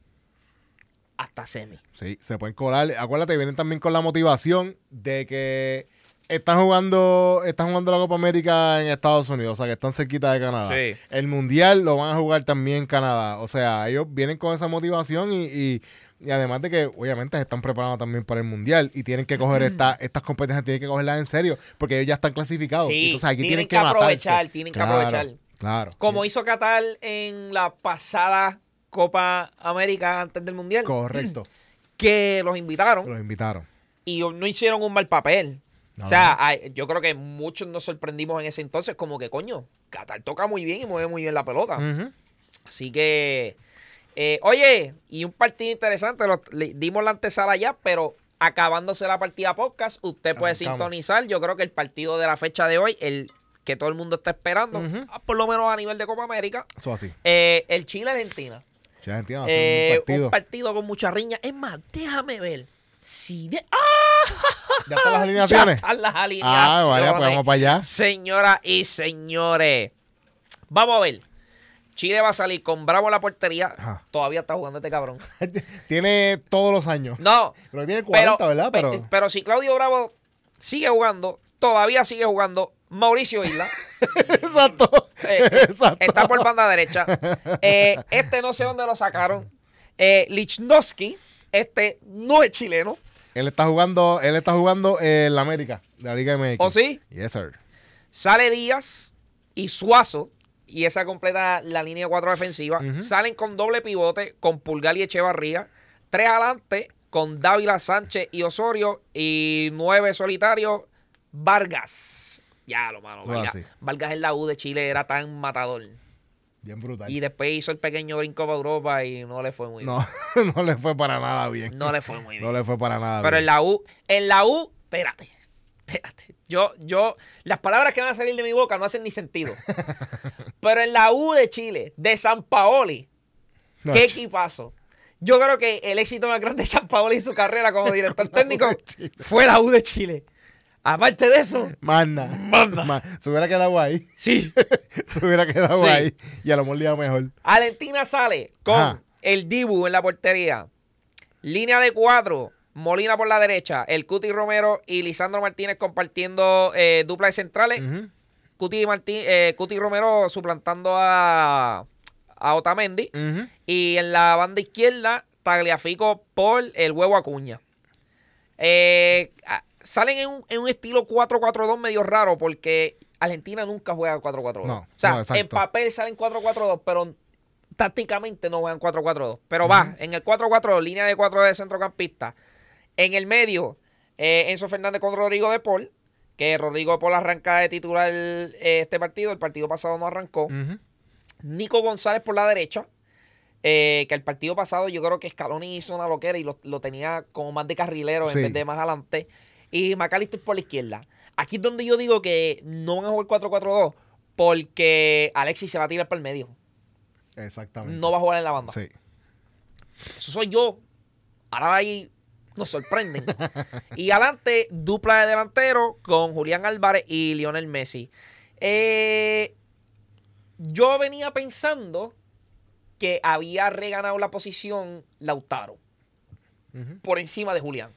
hasta semi. Sí, se pueden colar. Acuérdate, vienen también con la motivación de que están jugando, están jugando la Copa América en Estados Unidos, o sea que están cerquita de Canadá. Sí. El Mundial lo van a jugar también en Canadá. O sea, ellos vienen con esa motivación y, y, y además de que obviamente se están preparando también para el Mundial y tienen que coger esta, estas competencias, tienen que cogerlas en serio, porque ellos ya están clasificados. Sí, Entonces aquí tienen tienen, que que, matarse. aprovechar, tienen que Claro, aprovechar. Claro. Como hizo Qatar en la pasada Copa América antes del Mundial. Correcto. Que los invitaron Los invitaron. y no hicieron un mal papel. No, o sea, no. hay- yo creo que muchos nos sorprendimos en ese entonces como que, coño, Qatar toca muy bien y mueve muy bien la pelota. Ujú. Así que Eh, oye, y un partido interesante, lo- le dimos la antesala ya, pero acabándose la partida podcast, usted puede Arrancamos. sintonizar. Yo creo que el partido de la fecha de hoy, el que todo el mundo está esperando, Ujú. ah, por lo menos a nivel de Copa América, Eso así. eh, el Chile-Argentina. Ya Argentina va a ser Eh, un partido. un partido con mucha riña. Es más, déjame ver si de... ¡Ah! ¿Ya están las Ya alineaciones? están las alineaciones. Ah, vale, pues vamos para allá. Señoras y señores, vamos a ver. Chile va a salir con Bravo en la portería. Ajá. Todavía está jugando este cabrón. Tiene todos los años. No. Pero tiene cuarenta, pero, ¿verdad? pe- Pero pero si Claudio Bravo sigue jugando, todavía sigue jugando, Mauricio Isla exacto. eh, exacto. está por banda derecha. Eh, este no sé dónde lo sacaron. Eh, Lichnowsky, este no es chileno. Él está jugando, él está jugando en la América, la Liga M X. ¿O sí? Yes, sir. Sale Díaz y Suazo, y esa completa la línea cuatro defensiva. Ujú. Salen con doble pivote, con Pulgar y Echevarría. Tres adelante, con Dávila, Sánchez y Osorio. Y nueve solitarios, Vargas. Ya, lo malo, Todo Vargas. así. Vargas en la U de Chile era tan matador. Bien brutal. Y después hizo el pequeño brinco para Europa y no le fue muy No, no le fue para nada bien. bien. No le fue muy bien. No le fue para nada Pero bien. en la U, en la U, espérate, espérate. Yo, yo, las palabras que van a salir de mi boca no hacen ni sentido. Pero en la U de Chile, de San Paoli, No, qué ch- equipazo. Yo creo que el éxito más grande de San Paoli en su carrera como director Con la U técnico de Chile. fue la U de Chile. Aparte de eso, Manda. Manda. Ma- Se hubiera quedado ahí. sí. Se hubiera quedado Sí. ahí. Y a lo mejor le iba mejor. Valentina sale con Ajá. el Dibu en la portería. Línea de cuatro. Molina por la derecha. El Cuti Romero y Lisandro Martínez compartiendo eh, dupla de centrales. Ujú. Cuti, Martí- eh, Cuti Romero suplantando a, a Otamendi. Ujú. Y en la banda izquierda, Tagliafico por el Huevo Acuña. Eh, a- salen en un, en un estilo cuatro cuatro dos medio raro porque Argentina nunca juega cuatro cuatro dos. No, o sea, no, exacto. en papel salen cuatro cuatro dos, pero tácticamente no juegan cuatro cuatro dos. Pero va, en el cuatro cuatro dos, línea de cuatro de centrocampista. En el medio, eh, Enzo Fernández con Rodrigo de Paul, que Rodrigo de Paul arranca de titular eh, este partido. El partido pasado no arrancó. Ujú. Nico González por la derecha, eh, que el partido pasado yo creo que Scaloni hizo una loquera y lo, lo tenía como más de carrilero Sí. en vez de más adelante. Y McAllister por la izquierda. Aquí es donde yo digo que no van a jugar cuatro cuatro dos porque Alexis se va a tirar para el medio. Exactamente. No va a jugar en la banda. Sí. Eso soy yo. Ahora ahí nos sorprenden. Y adelante, dupla de delantero con Julián Álvarez y Lionel Messi. Eh, yo venía pensando que había reganado la posición Lautaro Ujú. por encima de Julián.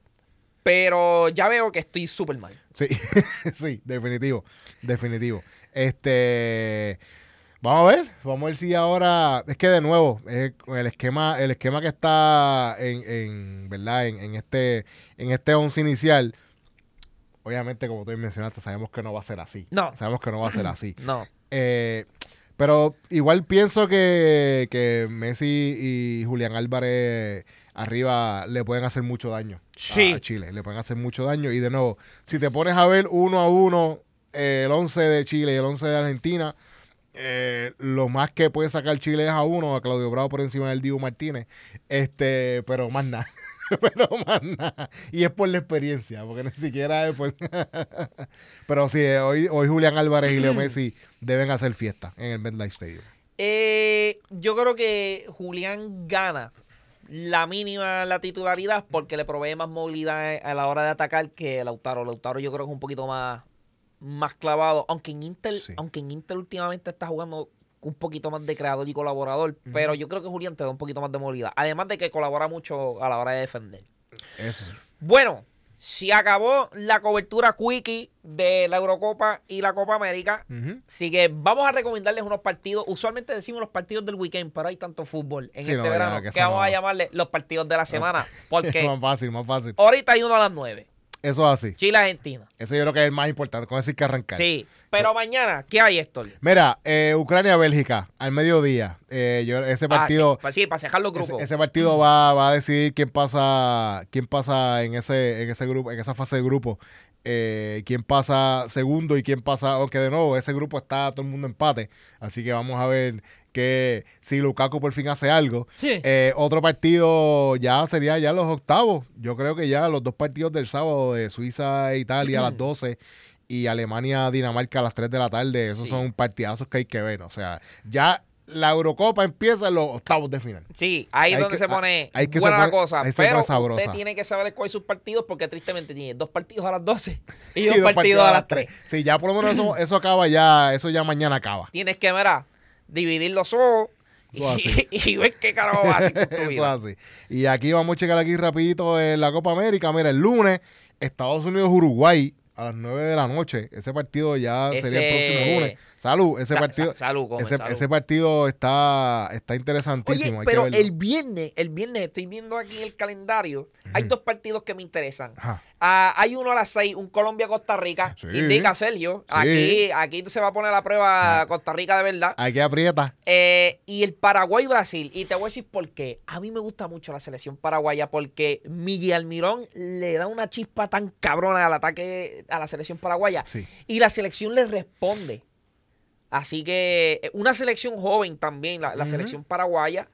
Pero ya veo que estoy súper mal. Sí, sí, definitivo, definitivo. Este, vamos a ver, vamos a ver si ahora, es que de nuevo, eh, el esquema, el esquema que está en, en verdad, en, en este, en este once inicial, obviamente como tú mencionaste, sabemos que no va a ser así. No. Sabemos que no va a ser así. No. Eh, pero igual pienso que, que Messi y Julián Álvarez arriba le pueden hacer mucho daño Sí. a Chile. Le pueden hacer mucho daño. Y de nuevo, si te pones a ver uno a uno eh, el once de Chile y el once de Argentina, eh, lo más que puede sacar Chile es a uno, a Claudio Bravo por encima del Dibu Martínez. Este, pero más nada. Pero más nada. Y es por la experiencia, porque ni siquiera es por... Pero sí, eh, hoy, hoy Julián Álvarez y Leo Messi deben hacer fiesta en el MetLife Stadium. Eh, yo creo que Julián gana la mínima la titularidad porque le provee más movilidad a la hora de atacar que Lautaro. Lautaro yo creo que es un poquito más, más clavado, aunque en Inter, Sí. aunque en Inter últimamente está jugando un poquito más de creador y colaborador, pero yo creo que Julián te da un poquito más de movilidad, además de que colabora mucho a la hora de defender. Eso. Bueno, se acabó la cobertura quickie de la Eurocopa y la Copa América. Ujú. Así que vamos a recomendarles unos partidos. Usualmente decimos los partidos del weekend, pero hay tanto fútbol en Sí, este no, ya, verano que que, eso vamos no- a llamarle los partidos de la semana. Porque Más fácil, más fácil. ahorita hay uno a las nueve. Eso es así. Chile-Argentina. Eso yo creo que es el más importante, con eso hay que arrancar. Sí. Pero mañana, ¿qué hay, Héctor? Mira, eh, Ucrania-Bélgica, al mediodía. Eh, yo, ese partido... Ah, sí, pues sí, para cejar los Ese, grupos. ese partido va, va a decidir quién pasa quién pasa en ese en ese grupo en esa fase de grupo, eh, quién pasa segundo y quién pasa, aunque de nuevo ese grupo está todo el mundo empate, así que vamos a ver que si Lukaku por fin hace algo. Sí. Eh, otro partido ya sería ya los octavos. Yo creo que ya los dos partidos del sábado de Suiza e Italia a las doce y Alemania-Dinamarca a las tres de la tarde, esos Sí. son partidazos que hay que ver. O sea, ya la Eurocopa empieza en los octavos de final. Sí, ahí es Hay donde que- se pone hay que buena se la pone- cosa. ahí se Pero pone sabrosa. usted tiene que saber cuáles sus partidos porque tristemente tiene dos partidos a las doce y Y dos dos partidos a las tres. Sí, ya por lo menos eso, eso acaba ya, eso ya mañana acaba. Tienes que, mira, dividir los ojos y, Eso así. y ver qué carajo va a hacer con tu Eso vida. es así. Y aquí vamos a checar aquí rapidito en la Copa América. Mira, el lunes, Estados Unidos-Uruguay a las nueve de la noche. Ese partido ya Ese- sería el próximo lunes. Salud, ese Sa- partido. sa- salud, Gómez, ese, salud. ese partido está, está interesantísimo. Oye, hay que pero verlo. el viernes, el viernes estoy viendo aquí el calendario. Hay dos partidos que me interesan. Ajá. Ah, hay uno a las seis, un Colombia-Costa Rica. Sí. Indica Sergio. Sí. Aquí, aquí se va a poner a prueba Costa Rica de verdad. Aquí aprieta. Eh, y el Paraguay-Brasil. Y te voy a decir por qué. A mí me gusta mucho la selección paraguaya porque Miguel Almirón le da una chispa tan cabrona al ataque a la selección paraguaya. Sí. Y la selección le responde. Así que eh, una selección joven también, la, la Ujú. selección paraguaya.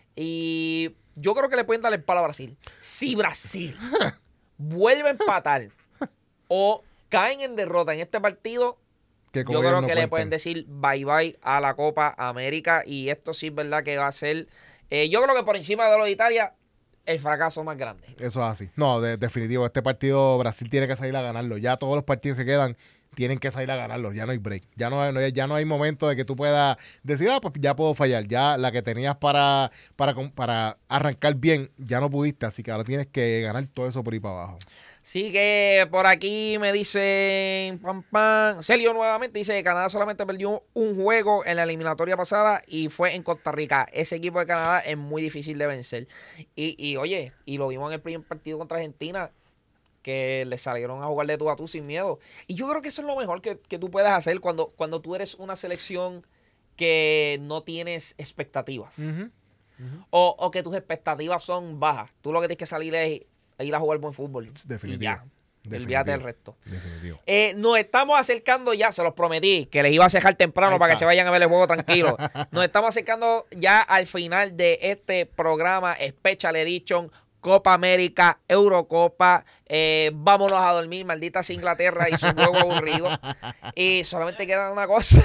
Y yo creo que le pueden dar el palo a Brasil. Si Brasil vuelve a empatar o caen en derrota en este partido, Que yo como creo ellos que no le cuenten. pueden decir bye bye a la Copa América. Y esto sí es verdad que va a ser. eh, yo creo que por encima de lo de Italia, el fracaso más grande. Eso es así. No, de- definitivo. Este partido Brasil tiene que salir a ganarlo. Ya todos los partidos que quedan tienen que salir a ganarlos. Ya no hay break. Ya no, hay- no hay- ya no hay momento de que tú puedas decir, ah, pues ya puedo fallar. Ya la que tenías para, para, com- para arrancar bien, ya no pudiste. Así que ahora tienes que ganar todo eso por ahí para abajo. Sí que por aquí me dicen, pam, pam. Sergio nuevamente dice que Canadá solamente perdió un juego en la eliminatoria pasada y fue en Costa Rica. Ese equipo de Canadá es muy difícil de vencer. Y, y oye, y lo vimos en el primer partido contra Argentina, que le salieron a jugar de tú a tú sin miedo. Y yo creo que eso es lo mejor que, que tú puedes hacer cuando, cuando tú eres una selección que no tienes expectativas. Ujú. o, o que tus expectativas son bajas. Tú lo que tienes que salir es ir a jugar buen fútbol. Definitivo. Y ya. Definitivo. Olvídate del resto. Definitivo. Eh, nos estamos acercando ya, se los prometí, que les iba a cejar temprano Ahí para que está. se vayan a ver el juego tranquilo. Nos estamos acercando ya al final de este programa Special Edition, Copa América, Eurocopa. Eh, vámonos a dormir, maldita sea Inglaterra y su juego aburrido. Y solamente queda una cosa.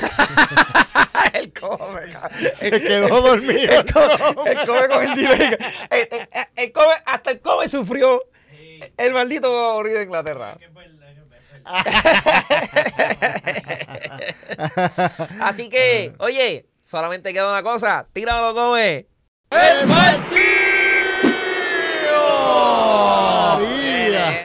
el come, Se quedó dormido. el come, el come con el delay. El, el- el come, hasta el come sufrió el maldito juego aburrido de Inglaterra. Así que, oye, solamente queda una cosa. Tíralo, come. ¡El María.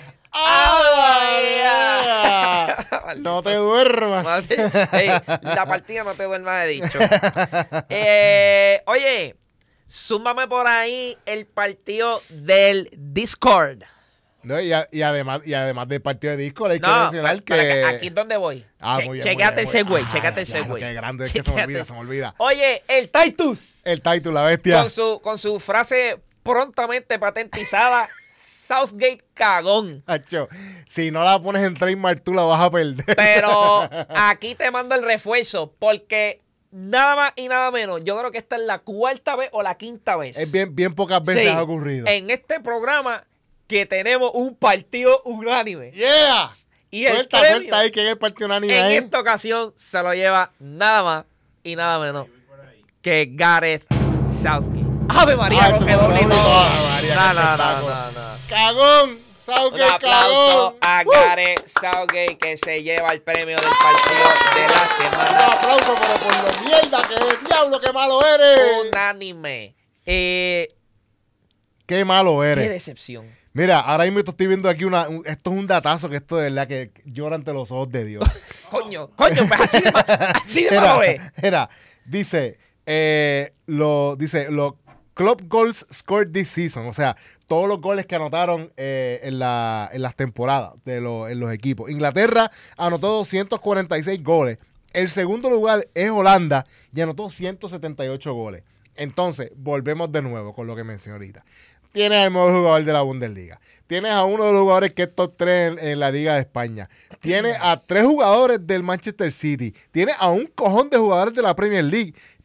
¡Ah, María! No te duermas. Ey, la partida no te duermas, he dicho. Eh, oye, súmame por ahí el partido del Discord. No, y, a- y además, y además del partido de Discord hay que No, mencionar para- para que... que- aquí es donde voy. Ah, Che- muy bien, Checate muy el bien, muy segway, bien. checate el Ah, diablo, segway. qué grande es que se me Checate olvida, el- se me olvida. Oye, el Titus. El Titus, la bestia. Con su, con su frase prontamente patentizada, Southgate cagón. Acho, si no la pones en trademark, tú la vas a perder. Pero aquí te mando el refuerzo porque nada más y nada menos, yo creo que esta es la cuarta vez o la quinta vez. Es bien, bien pocas veces Sí, ha ocurrido. en este programa que tenemos un partido unánime. ¡Yeah! Y el Suelta, premio, suelta ahí, que es el partido unánime en ahí. esta ocasión se lo lleva nada más y nada menos que Gareth Southgate. ¡Ave María! Ah, con esto que fue doble y doble, todo. Ave María, No, qué no, no, espectáculo. no, no. ¡Cagón! Un ¡Southgate, aplauso cagón! a ¡Uh! Gareth Southgate que se lleva el premio del partido de la Un semana. aplauso, pero por lo mierda que es, diablo, qué malo eres. Unánime. Eh, Qué malo qué eres. decepción. Mira, ahora mismo estoy viendo aquí una. un- esto es un datazo que esto de verdad que llora ante los ojos de Dios. Coño, coño, pues así de, ma- así de Era, malo es. era, dice, eh, lo, dice, los club goals scored this season, o sea, todos los goles que anotaron eh, en, la, en las temporadas de los, en los equipos. Inglaterra anotó doscientos cuarenta y seis goles. El segundo lugar es Holanda y anotó ciento setenta y ocho goles. Entonces, volvemos de nuevo con lo que mencioné ahorita. Tienes al mejor jugador de la Bundesliga. Tienes a uno de los jugadores que es top tres en, en la Liga de España. Tienes a tres jugadores del Manchester City. Tienes a un cojón de jugadores de la Premier League.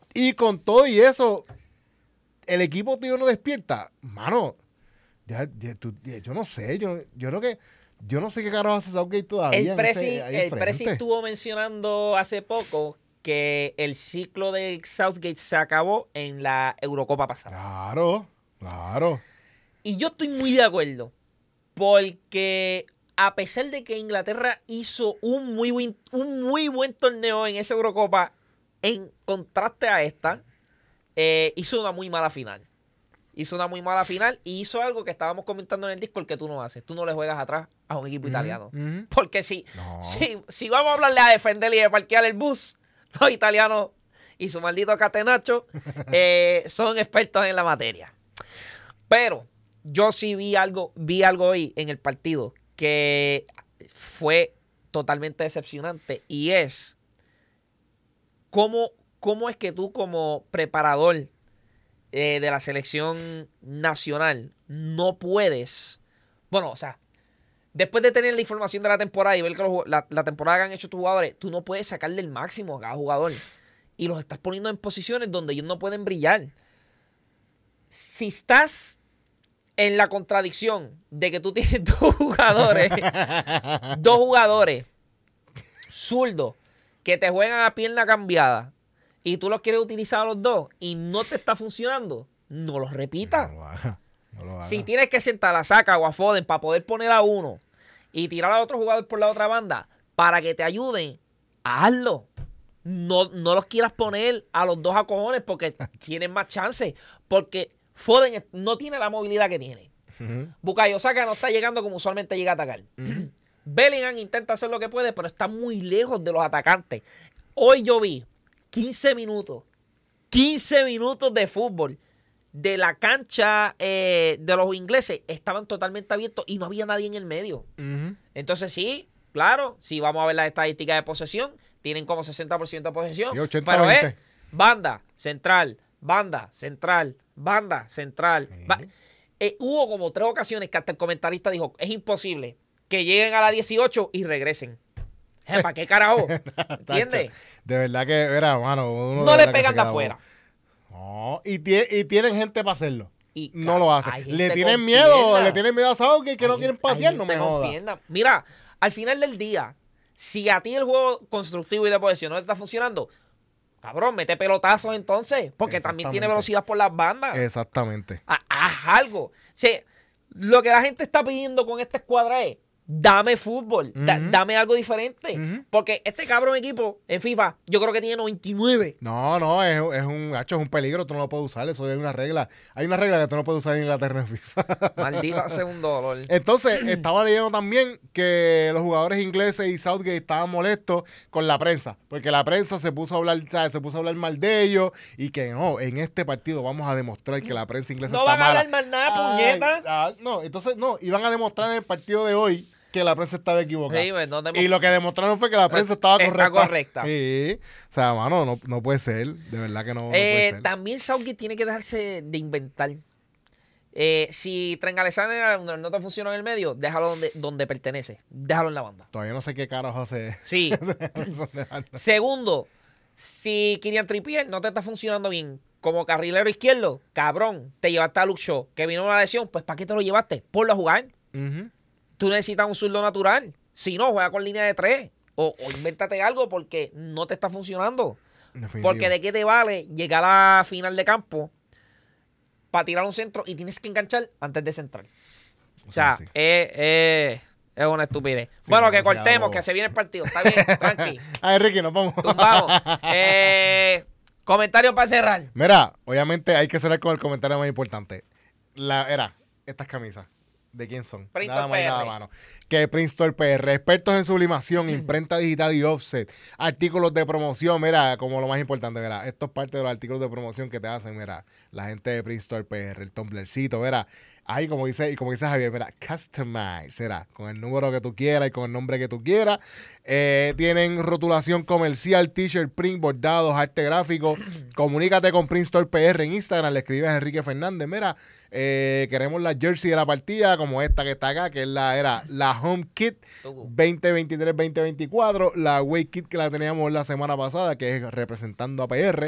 Y con todo y eso, el equipo tío no despierta. Mano, ya, ya, tú, ya, yo no sé, yo, yo creo que, yo no sé qué carajo hace Southgate todavía. El en Presi, ese- ahí el enfrente. Presi estuvo mencionando hace poco que el ciclo de Southgate se acabó en la Eurocopa pasada. Claro, claro. Y yo estoy muy de acuerdo, porque a pesar de que Inglaterra hizo un muy buen, un muy buen torneo en esa Eurocopa, en contraste a esta, eh, hizo una muy mala final. Hizo una muy mala final y hizo algo que estábamos comentando en el Discord que tú no haces. Tú no le juegas atrás a un equipo Ujú, italiano. ujú. Porque si, No. si, si vamos a hablarle a defender y de parquear el bus, los italianos y su maldito catenacho eh, son expertos en la materia. Pero yo sí vi algo, vi algo hoy en el partido que fue totalmente decepcionante y es cómo, cómo es que tú como preparador eh, de la selección nacional no puedes, bueno, o sea, después de tener la información de la temporada y ver que los- la, la temporada que han hecho tus jugadores, tú no puedes sacarle el máximo a cada jugador y los estás poniendo en posiciones donde ellos no pueden brillar. Si estás en la contradicción de que tú tienes dos jugadores, dos jugadores zurdos que te juegan a pierna cambiada y tú los quieres utilizar a los dos y no te está funcionando, no los repitas. No lo haga, no lo haga. Si tienes que sentar a Saka o a Foden para poder poner a uno y tirar a otro jugador por la otra banda para que te ayuden, hazlo. No, no los quieras poner a los dos a cojones porque tienen más chances. Porque Foden no tiene la movilidad que tiene. Ujú. Bukayo Saka no está llegando como usualmente llega a atacar. Bellingham intenta hacer lo que puede, pero está muy lejos de los atacantes. Hoy yo vi quince minutos, quince minutos de fútbol de la cancha eh, de los ingleses. Estaban totalmente abiertos y no había nadie en el medio. Ujú. Entonces sí, claro, si vamos a ver las estadísticas de posesión, tienen como sesenta por ciento de posesión. Sí, ochenta pero veinte. es banda, central, banda, central, banda, central. Sí. ba- Eh, hubo como tres ocasiones que hasta el comentarista dijo, es imposible que lleguen a la dieciocho y regresen. Eh, ¿Para qué carajo? ¿Entiendes? De verdad que, era, mano. uno No de le verdad que pegan se de queda afuera. bobo. No, y, tie- y tienen gente para hacerlo. Y, No ca- lo hay hacen. gente Le tienen con miedo, pierna. le tienen miedo a Southgate que no Hay quieren gente- hay patear, no me gente con jodas. pierna. Mira, al final del día, si a ti el juego constructivo y de posesión no te está funcionando, cabrón, mete pelotazos entonces, porque también tiene Exactamente. velocidad por las bandas. Exactamente. Ha- Haz algo. O sea, lo que la gente está pidiendo con esta escuadra es, dame fútbol, da- Ujú. dame algo diferente. Ujú. Porque este cabrón equipo en FIFA, yo creo que tiene noventa y nueve. No, no, es, es un hacho, es un peligro, tú no lo puedes usar, eso es una regla. Hay una regla que tú no puedes usar en Inglaterra en FIFA. Maldita segundo dolor. Entonces, estaba leyendo también que los jugadores ingleses y Southgate estaban molestos con la prensa, porque la prensa se puso a hablar, ¿sabes? Se puso a hablar mal de ellos y que no, en este partido vamos a demostrar que la prensa inglesa No está van a mala. hablar mal nada, Ay, puñeta. ah, no, entonces no, iban a demostrar en el partido de hoy que la prensa estaba equivocada. Sí, pues, no te Y lo que demostraron fue que la prensa estaba Está correcta. correcta. Sí. O sea, mano, no, no puede ser. De verdad que no, no Eh, puede ser. también Southgate tiene que dejarse de inventar. Eh, si Trent Alexander no te funciona en el medio, déjalo donde, donde pertenece. Déjalo en la banda. Todavía no sé qué carajo hace. Sí. Segundo, si Kylian Trippier no te está funcionando bien como carrilero izquierdo, cabrón, te llevaste a Luke Shaw, que vino una lesión, pues ¿para qué te lo llevaste? Ponlo a jugar. Ujú. Tú necesitas un zurdo natural. Si no, juega con línea de tres. O, o invéntate algo porque no te está funcionando. Definitivo. Porque de qué te vale llegar a la final de campo para tirar un centro y tienes que enganchar antes de centrar. O sea, Sí, sí. es, es- es una estupidez. Sí, bueno, no, que no sea cortemos, bobo. que se viene el partido. Está bien, tranqui. Ay, Ricky, nos vamos. Tumbamos. Eh, comentarios para cerrar. Mira, obviamente hay que cerrar con el comentario más importante. La, era, estas camisas. ¿De quién son? Printer nada más y P R. nada mano. Que Prince Store P R, expertos en sublimación, imprenta digital y offset, artículos de promoción, mira, como lo más importante, mira, esto es parte de los artículos de promoción que te hacen, mira, la gente de Prince Store P R, el tumblercito, mira, ahí como dice, y como dice Javier, mira, customize, mira, con el número que tú quieras y con el nombre que tú quieras. Eh, tienen rotulación comercial, t-shirt, print, bordados, arte gráfico. Comunícate con Prince Store P R en Instagram, le escribes a Enrique Fernández, mira, eh, queremos la jersey de la partida, como esta que está acá, que es la, era la Home Kit veinte veintitrés veinte veinticuatro, la Way Kit que la teníamos la semana pasada, que es representando a P R,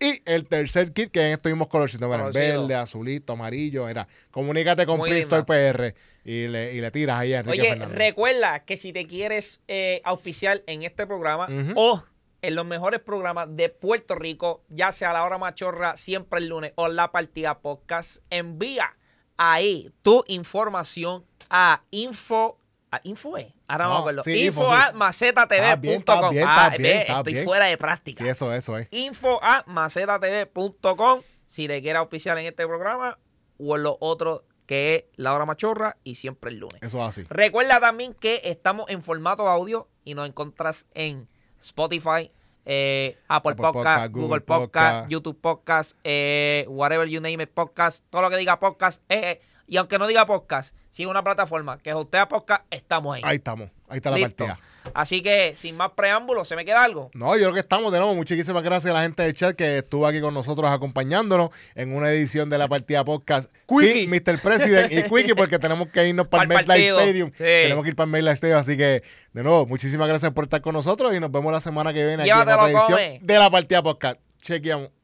Y el tercer kit, que en esto mismos colorcitos, mira, Colorcito. verde, azulito, amarillo, era. Comunícate con Muy Play linda. Store P R y le, y le tiras ahí a Enrique Oye, Fernández. recuerda que si te quieres eh, auspiciar en este programa Ujú. o en los mejores programas de Puerto Rico, ya sea La Hora Machorra, siempre el lunes, o La Partida Podcast, envía ahí tu información a info... ¿A info es? Ahora no, No, me acuerdo. sí, info info, a sí. macetatv Está bien, punto com. está bien, Ah, está bien, ve, está estoy bien. fuera de práctica. Sí, eso, eso es. Info a macetatv punto com si te quieres auspiciar en este programa o en los otros que es La Hora Machorra y siempre el lunes. Eso es así. Recuerda también que estamos en formato audio y nos encuentras en Spotify, eh, Apple, Apple Podcast, Podcast, Google Google Podcast, Podcast. YouTube Podcast, eh, whatever you name it, podcast, todo lo que diga podcast. eh, eh, y aunque no diga podcast, sigue una plataforma que hostea podcast, estamos ahí. Ahí estamos. Ahí está la Listo. partida. Así que, sin más preámbulos, ¿se me queda algo? No, yo creo que estamos de nuevo. Muchísimas gracias a la gente del chat que estuvo aquí con nosotros acompañándonos en una edición de la partida podcast. Quickie. Sí, mister President y Quickie, porque tenemos que irnos para el Para el MetLife partido. Stadium. Sí. Tenemos que ir para el MetLife Stadium. Así que, de nuevo, muchísimas gracias por estar con nosotros y nos vemos la semana que viene aquí en Llévatelo, otra edición come. de la partida podcast. Chequeamos.